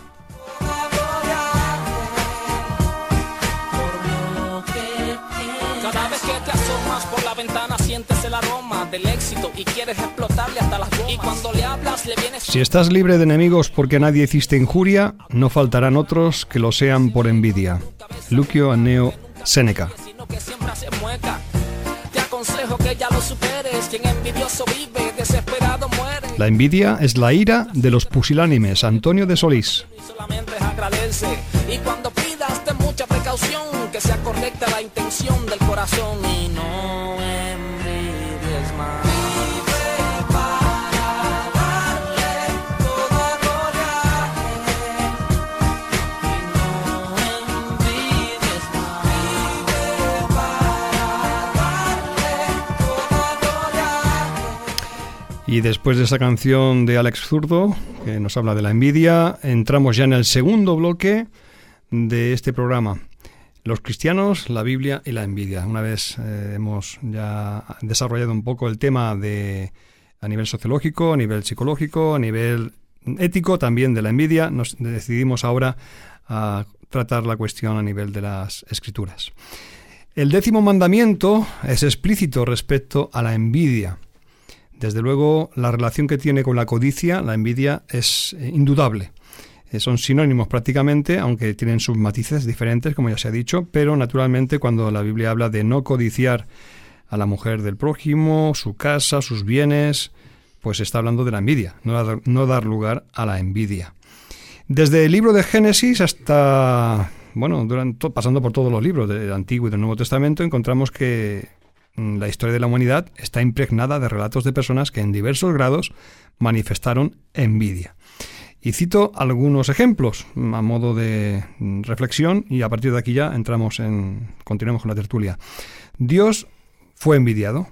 Cada vez que te asomas por la ventana sientes el aroma del éxito y quieres explotarle hasta las gomas. Y cuando le hablas le vienes.
Si estás libre de enemigos porque a nadie hiciste injuria, no faltarán otros que lo sean por envidia. Lucio Anneo Séneca.
Sino que siempre hace mueca. Te aconsejo que ya lo superes. Quien envidioso vive, desesperado muere.
La envidia es la ira de los pusilánimes. Antonio de Solís.
Y solamente agradece. Y cuando pidas ten mucha precaución, que sea correcta la intención del corazón. Y no envidies más. Vive para darle toda gloria a Él. Y no envidies más. Vive para darle toda gloria a Él.
Y después de esa canción de Alex Zurdo, que nos habla de la envidia, entramos ya en el segundo bloque de este programa. Los cristianos, la Biblia y la envidia. Una vez hemos ya desarrollado un poco el tema a nivel sociológico, a nivel psicológico, a nivel ético también de la envidia, nos decidimos ahora a tratar la cuestión a nivel de las Escrituras. El 10º mandamiento es explícito respecto a la envidia. Desde luego, la relación que tiene con la codicia, la envidia, es indudable. Son sinónimos prácticamente, aunque tienen sus matices diferentes, como ya se ha dicho, pero naturalmente cuando la Biblia habla de no codiciar a la mujer del prójimo, su casa, sus bienes, pues está hablando de la envidia, no dar lugar a la envidia. Desde el libro de Génesis hasta, pasando por todos los libros del Antiguo y del Nuevo Testamento, encontramos que la historia de la humanidad está impregnada de relatos de personas que en diversos grados manifestaron envidia. Y cito algunos ejemplos a modo de reflexión y a partir de aquí ya continuamos con la tertulia. Dios fue envidiado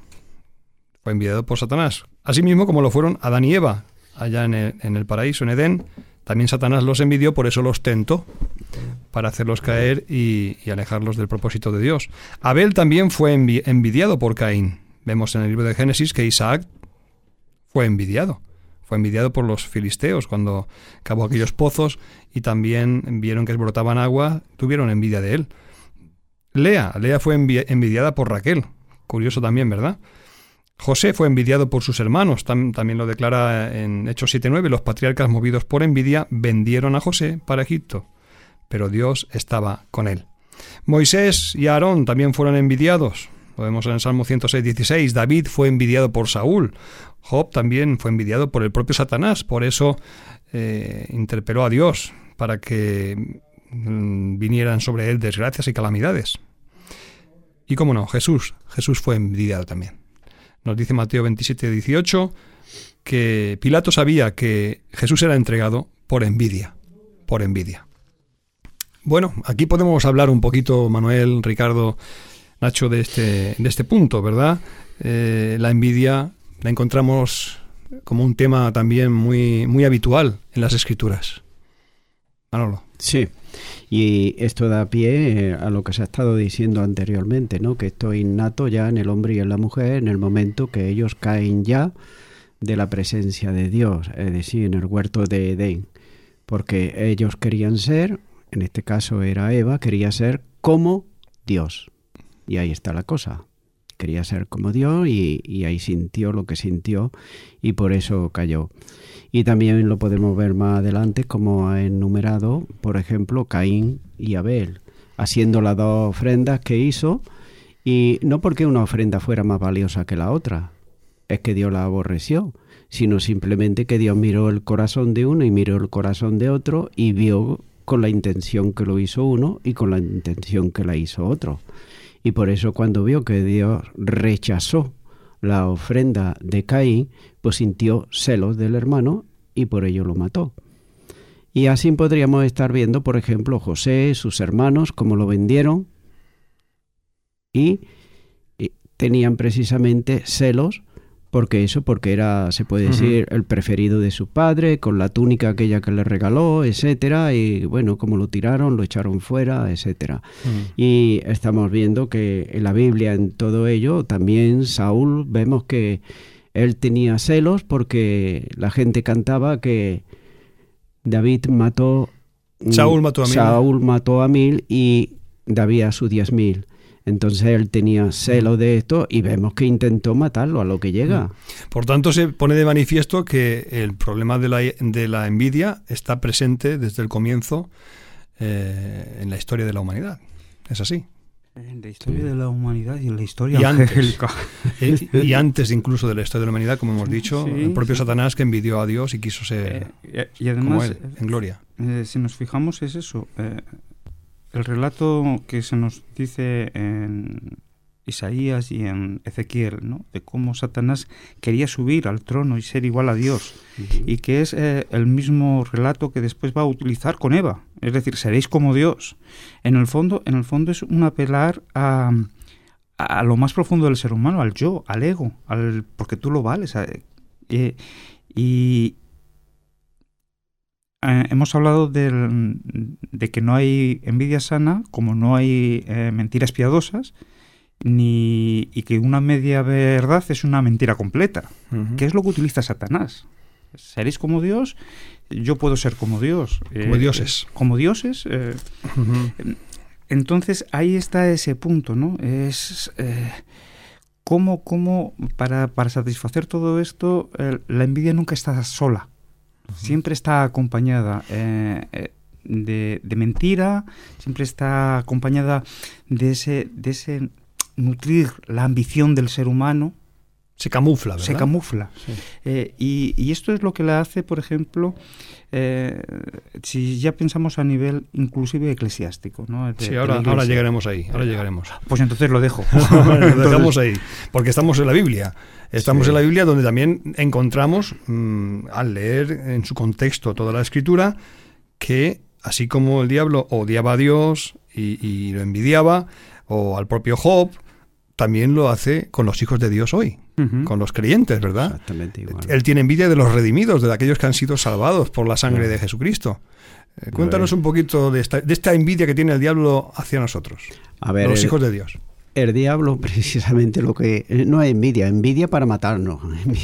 por Satanás, asimismo como lo fueron Adán y Eva allá en el paraíso, en Edén. También Satanás los envidió, por eso los tentó para hacerlos caer y alejarlos del propósito de Dios. Abel también fue envidiado por Caín. Vemos en el libro de Génesis que Isaac fue envidiado por los filisteos cuando cavó aquellos pozos y también vieron que brotaban agua, tuvieron envidia de él. Lea fue envidiada por Raquel, curioso también, ¿verdad? José fue envidiado por sus hermanos, también lo declara en Hechos 7:9, los patriarcas movidos por envidia vendieron a José para Egipto, pero Dios estaba con él. Moisés y Aarón también fueron envidiados. Lo vemos en el Salmo 106:16. David fue envidiado por Saúl. Job también fue envidiado por el propio Satanás. Por eso interpeló a Dios para que vinieran sobre él desgracias y calamidades. Y cómo no, Jesús fue envidiado también. Nos dice Mateo 27:18 que Pilato sabía que Jesús era entregado por envidia. Bueno, aquí podemos hablar un poquito, Manuel, Ricardo, Nacho, de este punto, ¿verdad? La envidia la encontramos como un tema también muy, muy habitual en las Escrituras. Manolo.
Sí, y esto da pie a lo que se ha estado diciendo anteriormente, ¿no? Que esto es innato ya en el hombre y en la mujer en el momento que ellos caen ya de la presencia de Dios, es decir, en el huerto de Edén, porque ellos querían ser, en este caso era Eva, quería ser como Dios. Y ahí está la cosa. Quería ser como Dios y ahí sintió lo que sintió y por eso cayó. Y también lo podemos ver más adelante como ha enumerado, por ejemplo, Caín y Abel, haciendo las dos ofrendas que hizo, y no porque una ofrenda fuera más valiosa que la otra, es que Dios la aborreció, sino simplemente que Dios miró el corazón de uno y miró el corazón de otro y vio con la intención que lo hizo uno y con la intención que la hizo otro. Y por eso cuando vio que Dios rechazó la ofrenda de Caín, pues sintió celos del hermano y por ello lo mató. Y así podríamos estar viendo, por ejemplo, José, sus hermanos, cómo lo vendieron y tenían precisamente celos porque era, se puede decir, el preferido de su padre, con la túnica aquella que le regaló, etcétera, y bueno, como lo tiraron, lo echaron fuera, etcétera. Y estamos viendo que en la Biblia, en todo ello, también Saúl, vemos que él tenía celos porque la gente cantaba que Saúl mató a 1000 y David a sus 10.000. Entonces él tenía celo de esto y vemos que intentó matarlo a lo que llega.
Por tanto, se pone de manifiesto que el problema de la envidia está presente desde el comienzo en la historia de la humanidad. ¿Es así?
En la historia de la humanidad y en la historia
angélica. Y antes incluso de la historia de la humanidad, como hemos dicho, sí, el propio Satanás que envidió a Dios y quiso ser
y además,
como él, en gloria.
Si nos fijamos es eso. El relato que se nos dice en Isaías y en Ezequiel, ¿no? De cómo Satanás quería subir al trono y ser igual a Dios, y que es el mismo relato que después va a utilizar con Eva, es decir, seréis como Dios. En el fondo es un apelar a lo más profundo del ser humano, al yo, al ego, porque tú lo vales. Y hemos hablado de que no hay envidia sana, como no hay mentiras piadosas, y que una media verdad es una mentira completa. ¿Qué es lo que utiliza Satanás? ¿Seréis como Dios? Yo puedo ser como Dios.
Como dioses.
Como dioses. Entonces ahí está ese punto, ¿no? Es cómo para satisfacer todo esto, la envidia nunca está sola. Siempre está acompañada de mentira, siempre está acompañada de ese nutrir la ambición del ser humano.
Se camufla, ¿verdad?
Se camufla.
Sí.
Y esto es lo que la hace, por ejemplo, si ya pensamos a nivel inclusive eclesiástico, ¿no?
Sí, ahora llegaremos ahí, llegaremos.
Pues entonces lo dejo.
Lo dejamos ahí, porque estamos en la Biblia. Estamos en la Biblia, donde también encontramos, al leer en su contexto toda la Escritura, que así como el diablo odiaba a Dios y lo envidiaba, o al propio Job, también lo hace con los hijos de Dios hoy, con los creyentes, ¿verdad?
Exactamente igual.
Él tiene envidia de los redimidos, de aquellos que han sido salvados por la sangre de Jesucristo. Cuéntanos un poquito de esta envidia que tiene el diablo hacia nosotros,
a ver,
los hijos de Dios.
El diablo, precisamente, lo que no es envidia para matarnos.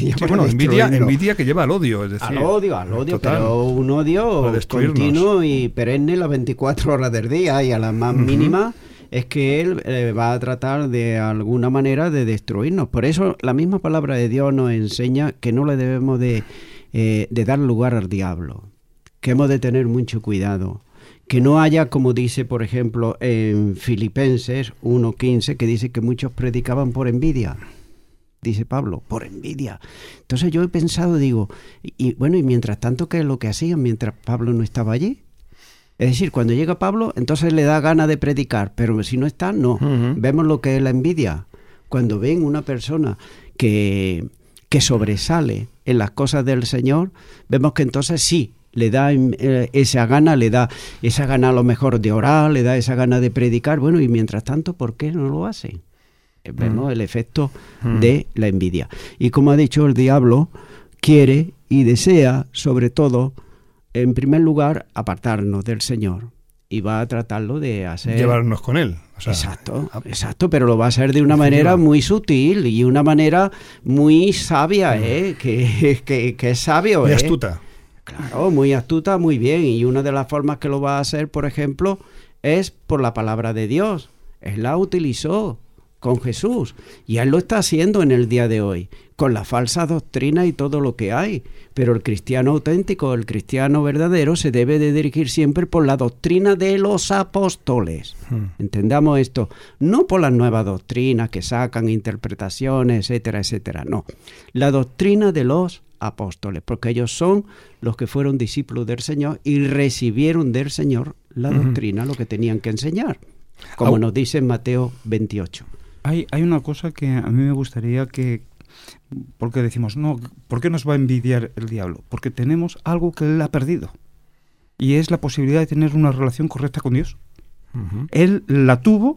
Envidia que lleva al odio. Es decir,
al odio, total, pero un odio continuo y perenne las 24 horas del día, y a la más mínima es que él va a tratar de alguna manera de destruirnos. Por eso la misma palabra de Dios nos enseña que no le debemos de dar lugar al diablo, que hemos de tener mucho cuidado, que no haya, como dice por ejemplo en Filipenses 1:15, que dice que muchos predicaban por envidia. Dice Pablo, por envidia. Entonces yo he pensado, digo, y mientras tanto, ¿qué es lo que hacían mientras Pablo no estaba allí? Es decir, cuando llega Pablo, entonces le da ganas de predicar, pero si no está, no. Vemos lo que es la envidia. Cuando ven una persona que sobresale en las cosas del Señor, vemos que entonces sí, le da esa gana a lo mejor de orar, le da esa gana de predicar. Bueno, y mientras tanto, ¿por qué no lo hace? Vemos el efecto de la envidia. Y como ha dicho, el diablo quiere y desea, sobre todo, en primer lugar, apartarnos del Señor, y va a tratarlo de hacer...
llevarnos con él. O sea,
exacto, pero lo va a hacer de una manera muy sutil y una manera muy sabia, que es sabio.
Muy astuta.
Claro, muy astuta, muy bien. Y una de las formas que lo va a hacer, por ejemplo, es por la palabra de Dios. Él la utilizó con Jesús, y Él lo está haciendo en el día de hoy, con la falsa doctrina y todo lo que hay. Pero el cristiano auténtico, el cristiano verdadero, se debe de dirigir siempre por la doctrina de los apóstoles. Entendamos esto, no por las nuevas doctrinas que sacan interpretaciones, etcétera, etcétera, no. La doctrina de los apóstoles, porque ellos son los que fueron discípulos del Señor y recibieron del Señor la doctrina, lo que tenían que enseñar, como nos dice en Mateo 28.
Hay una cosa que a mí me gustaría porque decimos, no, ¿por qué nos va a envidiar el diablo? Porque tenemos algo que él ha perdido, y es la posibilidad de tener una relación correcta con Dios. Él la tuvo,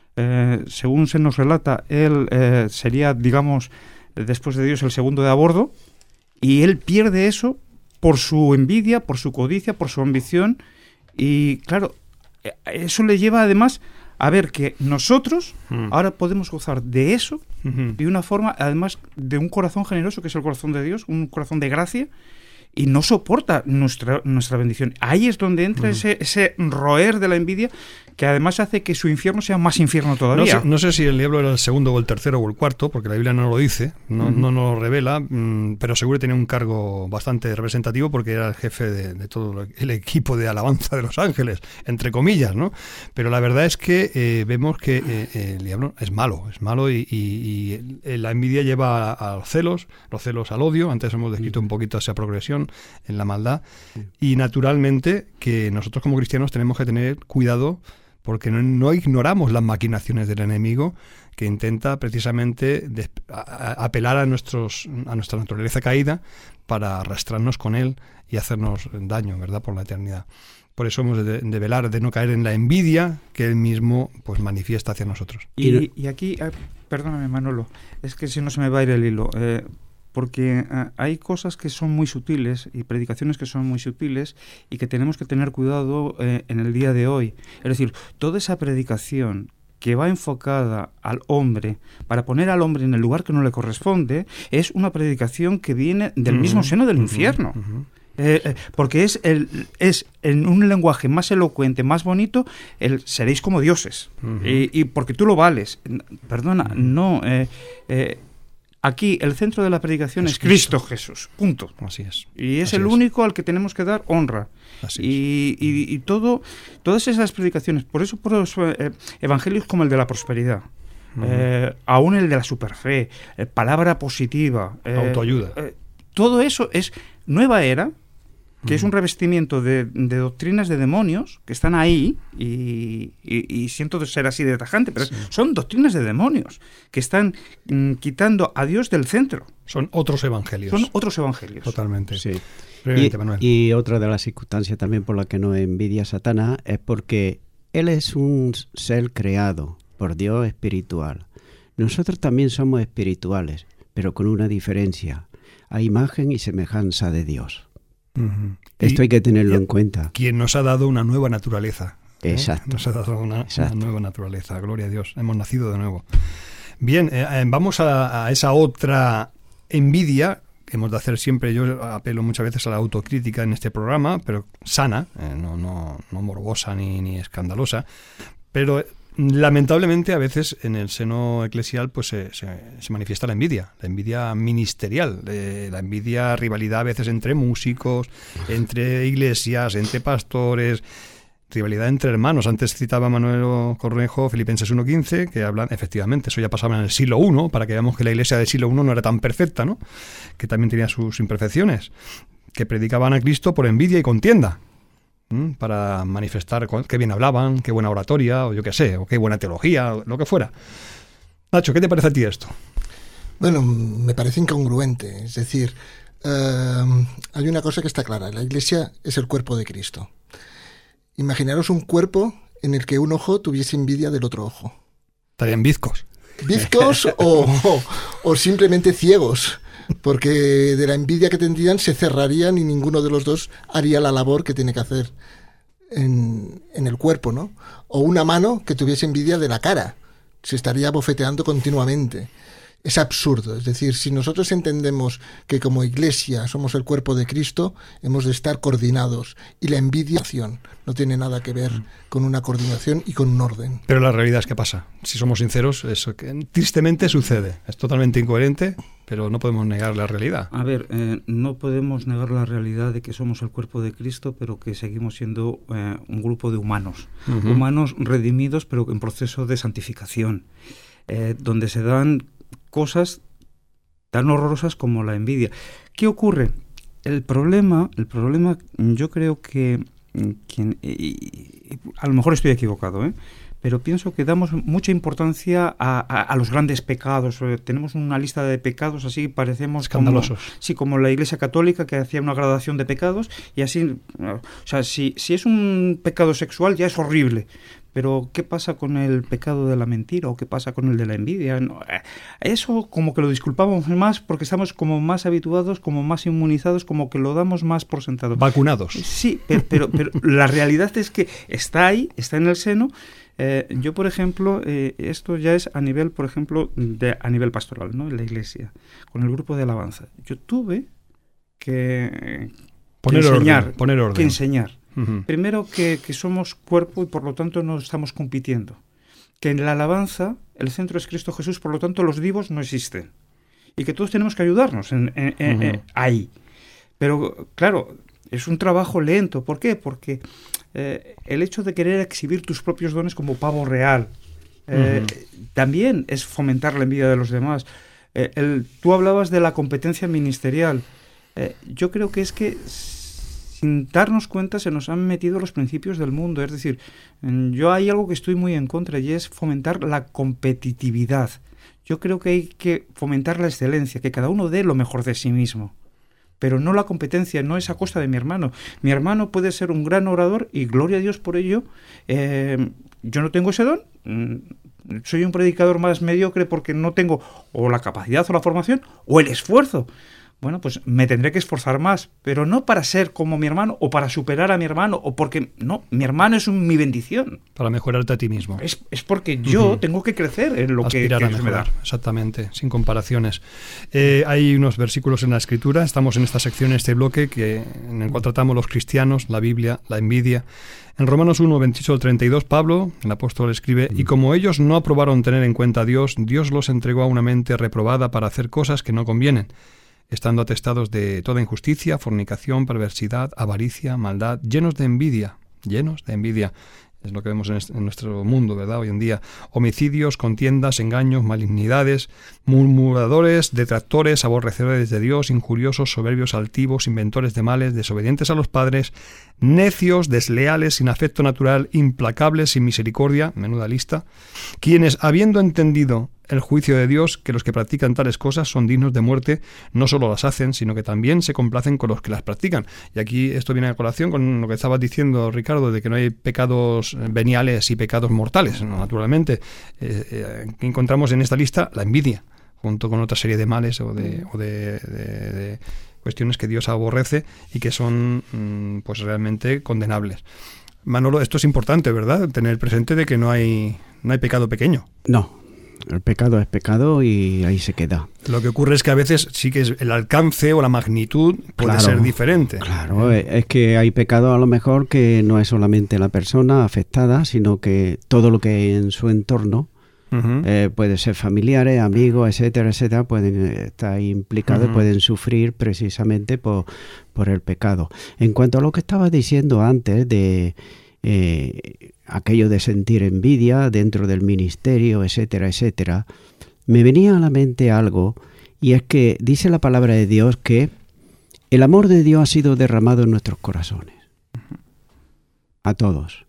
según se nos relata, él sería, digamos, después de Dios, el segundo de a bordo, y él pierde eso por su envidia, por su codicia, por su ambición, y claro, eso le lleva además a ver que nosotros ahora podemos gozar de eso de una forma, además de un corazón generoso, que es el corazón de Dios, un corazón de gracia, y no soporta nuestra bendición. Ahí es donde entra ese roer de la envidia, que además hace que su infierno sea más infierno todavía.
No sé si el diablo era el segundo o el tercero o el cuarto, porque la Biblia no lo dice, no nos lo revela, pero seguro que tenía un cargo bastante representativo, porque era el jefe de todo el equipo de alabanza de los ángeles, entre comillas, ¿no? Pero la verdad es que vemos que el diablo es malo y la envidia lleva a los celos al odio. Antes hemos descrito un poquito esa progresión en la maldad, y naturalmente que nosotros como cristianos tenemos que tener cuidado, porque no ignoramos las maquinaciones del enemigo, que intenta precisamente apelar a nuestra naturaleza caída para arrastrarnos con él y hacernos daño, ¿verdad?, por la eternidad. Por eso hemos de velar de no caer en la envidia que él mismo pues manifiesta hacia nosotros.
Y aquí, perdóname, Manolo, es que si no se me va a ir el hilo. porque hay cosas que son muy sutiles y predicaciones que son muy sutiles y que tenemos que tener cuidado en el día de hoy. Es decir, toda esa predicación que va enfocada al hombre para poner al hombre en el lugar que no le corresponde es una predicación que viene del mismo seno del infierno. Porque es en un lenguaje más elocuente, más bonito, seréis como dioses. Y porque tú lo vales. Perdona, no. Aquí el centro de la predicación es Cristo Jesús. Punto.
Así es.
Y es
Así
el
es.
único al que tenemos que dar honra.
Así
Y todas esas predicaciones, por eso evangelios como el de la prosperidad. Aún el de la superfe, palabra positiva,
autoayuda.
Todo eso es nueva era, que es un revestimiento de doctrinas de demonios que están ahí, y siento ser así de tajante, pero son doctrinas de demonios que están quitando a Dios del centro.
Son otros evangelios.
Son otros evangelios.
Totalmente.
Sí.
Manuel.
Y otra de las circunstancias también por la que nos envidia Satanás es porque él es un ser creado por Dios espiritual. Nosotros también somos espirituales, pero con una diferencia: a imagen y semejanza de Dios. Esto hay que tenerlo en cuenta.
Quien nos ha dado una nueva naturaleza.
Exacto.
Nos ha dado una nueva naturaleza. Gloria a Dios. Hemos nacido de nuevo. Bien, vamos a esa otra envidia que hemos de hacer siempre. Yo apelo muchas veces a la autocrítica en este programa, pero sana, no morbosa ni escandalosa. Pero lamentablemente a veces en el seno eclesial pues se manifiesta la envidia ministerial, la envidia, rivalidad a veces entre músicos, entre iglesias, entre pastores, rivalidad entre hermanos. Antes citaba Manuel Cornejo Filipenses 1:15, que hablan, efectivamente, eso ya pasaba en el siglo I, para que veamos que la iglesia del siglo I no era tan perfecta, ¿no? Que también tenía sus imperfecciones, que predicaban a Cristo por envidia y contienda, para manifestar qué bien hablaban, qué buena oratoria, o yo qué sé, o qué buena teología, o lo que fuera. Nacho, ¿qué te parece a ti esto?
Bueno, me parece incongruente. Es decir, hay una cosa que está clara: la Iglesia es el cuerpo de Cristo. Imaginaros un cuerpo en el que un ojo tuviese envidia del otro ojo.
Estarían bizcos.
¿Bizcos o simplemente ciegos? Porque de la envidia que tendrían se cerrarían y ninguno de los dos haría la labor que tiene que hacer en el cuerpo, ¿no? O una mano que tuviese envidia de la cara. Se estaría bofeteando continuamente. Es absurdo. Es decir, si nosotros entendemos que como iglesia somos el cuerpo de Cristo, hemos de estar coordinados. Y la envidia no tiene nada que ver con una coordinación y con un orden.
Pero la realidad es que pasa. Si somos sinceros, eso tristemente sucede. Es totalmente incoherente, pero no podemos negar la realidad.
A ver, no podemos negar la realidad de que somos el cuerpo de Cristo, pero que seguimos siendo un grupo de humanos. Humanos redimidos, pero en proceso de santificación. Donde se dan cosas tan horrorosas como la envidia. ¿Qué ocurre? El problema yo creo que a lo mejor estoy equivocado, pero pienso que damos mucha importancia a los grandes pecados. Tenemos una lista de pecados, así parecemos
escandalosos.
Como la Iglesia Católica, que hacía una gradación de pecados, y así, o sea, si es un pecado sexual ya es horrible. Pero ¿qué pasa con el pecado de la mentira o qué pasa con el de la envidia? No, eso como que lo disculpamos más porque estamos como más habituados, como más inmunizados, como que lo damos más por sentado.
Vacunados.
Sí, pero la realidad es que está ahí, está en el seno. Yo, por ejemplo, esto ya es a nivel, por ejemplo, a nivel pastoral, ¿no? En la iglesia, con el grupo de alabanza. Yo tuve que
poner orden.
Que enseñar. Primero que somos cuerpo y por lo tanto no estamos compitiendo. Que en la alabanza el centro es Cristo Jesús, por lo tanto los divos no existen. Y que todos tenemos que ayudarnos ahí. Pero claro, es un trabajo lento. ¿Por qué? Porque el hecho de querer exhibir tus propios dones como pavo real también es fomentar la envidia de los demás. Tú hablabas de la competencia ministerial. Yo creo que es que sin darnos cuenta se nos han metido los principios del mundo. Es decir, yo hay algo que estoy muy en contra y es fomentar la competitividad. Yo creo que hay que fomentar la excelencia, que cada uno dé lo mejor de sí mismo. Pero no la competencia, no es a costa de mi hermano. Mi hermano puede ser un gran orador y gloria a Dios por ello. Yo no tengo ese don, soy un predicador más mediocre porque no tengo o la capacidad o la formación o el esfuerzo. Bueno, pues me tendré que esforzar más, pero no para ser como mi hermano o para superar a mi hermano o porque, no, mi hermano es mi bendición.
Para mejorarte a ti mismo.
Es porque yo tengo que crecer en lo que
Aspirar a
Dios me da.
mejorar, exactamente, sin comparaciones. Hay unos versículos en la Escritura, estamos en esta sección, en este bloque, en el cual tratamos los cristianos, la Biblia, la envidia. En Romanos 1, 28 al 32, Pablo, el apóstol, escribe: y como ellos no aprobaron tener en cuenta a Dios, Dios los entregó a una mente reprobada para hacer cosas que no convienen, estando atestados de toda injusticia, fornicación, perversidad, avaricia, maldad, llenos de envidia. Es lo que vemos en nuestro mundo, ¿verdad? Hoy en día. Homicidios, contiendas, engaños, malignidades, murmuradores, detractores, aborrecedores de Dios, injuriosos, soberbios, altivos, inventores de males, desobedientes a los padres, necios, desleales, sin afecto natural, implacables, sin misericordia, menuda lista, quienes, habiendo entendido el juicio de Dios, que los que practican tales cosas son dignos de muerte, no solo las hacen, sino que también se complacen con los que las practican. Y aquí esto viene a colación con lo que estabas diciendo, Ricardo, de que no hay pecados veniales y pecados mortales, ¿no? Naturalmente. Encontramos en esta lista la envidia, junto con otra serie de males o de cuestiones que Dios aborrece y que son pues realmente condenables. Manolo, esto es importante, ¿verdad? Tener presente de que no hay pecado pequeño.
No. El pecado es pecado y ahí se queda.
Lo que ocurre es que a veces sí que el alcance o la magnitud puede ser diferente.
Claro, es que hay pecado a lo mejor que no es solamente la persona afectada, sino que todo lo que hay en su entorno, puede ser familiares, amigos, etcétera, pueden estar implicados y pueden sufrir precisamente por el pecado. En cuanto a lo que estabas diciendo antes de aquello de sentir envidia dentro del ministerio, etcétera, me venía a la mente algo, y es que dice la palabra de Dios que el amor de Dios ha sido derramado en nuestros corazones. A todos.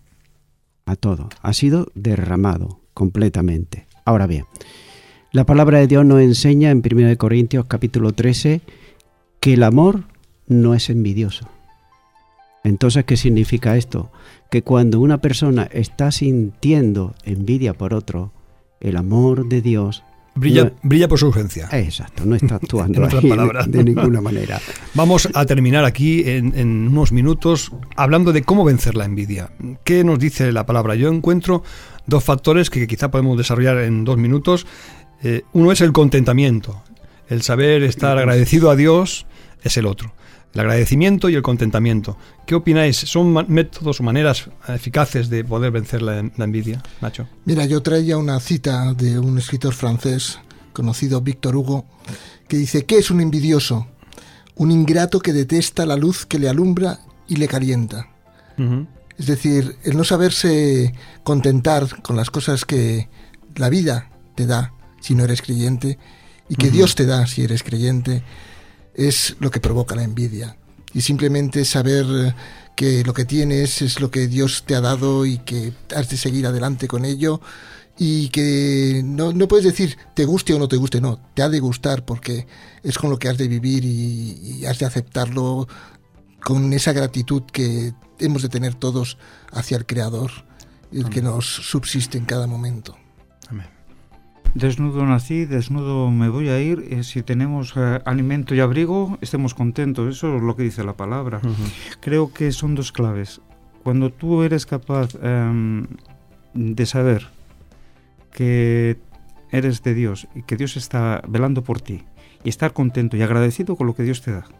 Ha sido derramado completamente. Ahora bien, la palabra de Dios nos enseña en 1 Corintios capítulo 13 que el amor no es envidioso. Entonces, ¿qué significa esto? Que cuando una persona está sintiendo envidia por otro, el amor de Dios
brilla por su ausencia.
Exacto, no está actuando
en otras palabras.
de ninguna manera.
Vamos a terminar aquí en unos minutos hablando de cómo vencer la envidia. ¿Qué nos dice la palabra? Yo encuentro dos factores que quizá podemos desarrollar en 2 minutos. Uno es el contentamiento. El saber estar agradecido a Dios es el otro. El agradecimiento y el contentamiento. ¿Qué opináis? ¿Son métodos o maneras eficaces de poder vencer la envidia, Nacho?
Mira, yo traía una cita de un escritor francés conocido, Víctor Hugo, que dice: ¿qué es un envidioso? Un ingrato que detesta la luz que le alumbra y le calienta. Es decir, el no saberse contentar con las cosas que la vida te da si no eres creyente y que Dios te da si eres creyente, es lo que provoca la envidia. Y simplemente saber que lo que tienes es lo que Dios te ha dado y que has de seguir adelante con ello, y que no puedes decir te guste o no te guste, no, te ha de gustar porque es con lo que has de vivir y has de aceptarlo con esa gratitud que hemos de tener todos hacia el Creador, el que nos subsiste en cada momento.
Amén.
Desnudo nací, desnudo me voy a ir. Si tenemos alimento y abrigo, estemos contentos. Eso es lo que dice la palabra. Creo que son 2 claves. Cuando tú eres capaz de saber que eres de Dios y que Dios está velando por ti, y estar contento y agradecido con lo que Dios te da,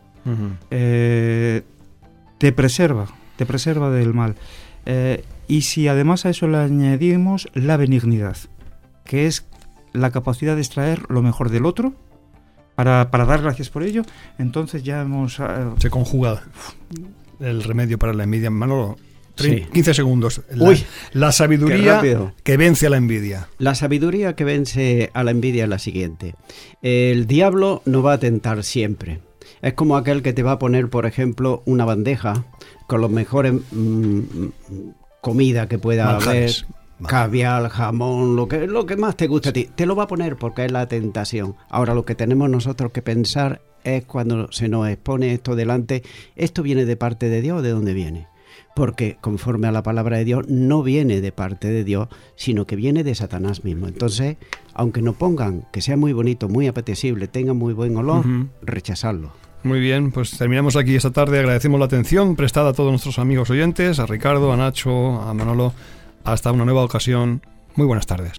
te preserva del mal. Y si además a eso le añadimos la benignidad, que es la capacidad de extraer lo mejor del otro para dar gracias por ello, entonces ya hemos...
Se conjuga el remedio para la envidia. Manolo, 15 segundos. La sabiduría que vence a la envidia.
La sabiduría que vence a la envidia es la siguiente. El diablo no va a tentar siempre. Es como aquel que te va a poner, por ejemplo, una bandeja con los mejores comida que pueda haber, caviar, jamón, lo que más te guste a ti, te lo va a poner porque es la tentación. Ahora, lo que tenemos nosotros que pensar es, cuando se nos expone esto delante, ¿esto viene de parte de Dios o de dónde viene? porque conforme a la palabra de Dios no viene de parte de Dios, sino que viene de Satanás mismo. Entonces, aunque nos pongan que sea muy bonito, muy apetecible, tenga muy buen olor, rechazarlo.
Muy bien, pues terminamos aquí esta tarde. Agradecemos la atención prestada a todos nuestros amigos oyentes, a Ricardo, a Nacho, a Manolo. Hasta una nueva ocasión. Muy buenas tardes.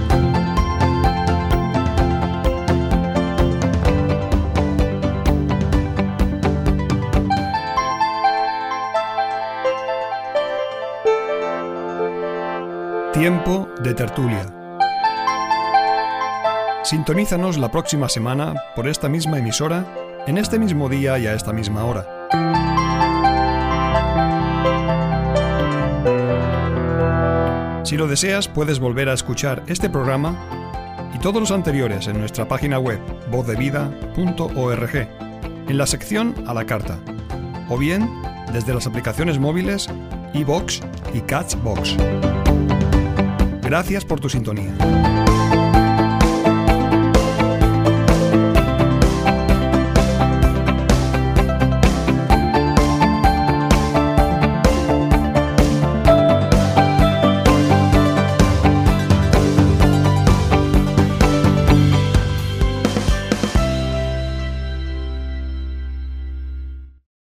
Tiempo de tertulia. Sintonízanos la próxima semana por esta misma emisora, en este mismo día y a esta misma hora. Si lo deseas, puedes volver a escuchar este programa y todos los anteriores en nuestra página web vozdevida.org, en la sección a la carta, o bien desde las aplicaciones móviles iVoox y Catchbox. Gracias por tu sintonía.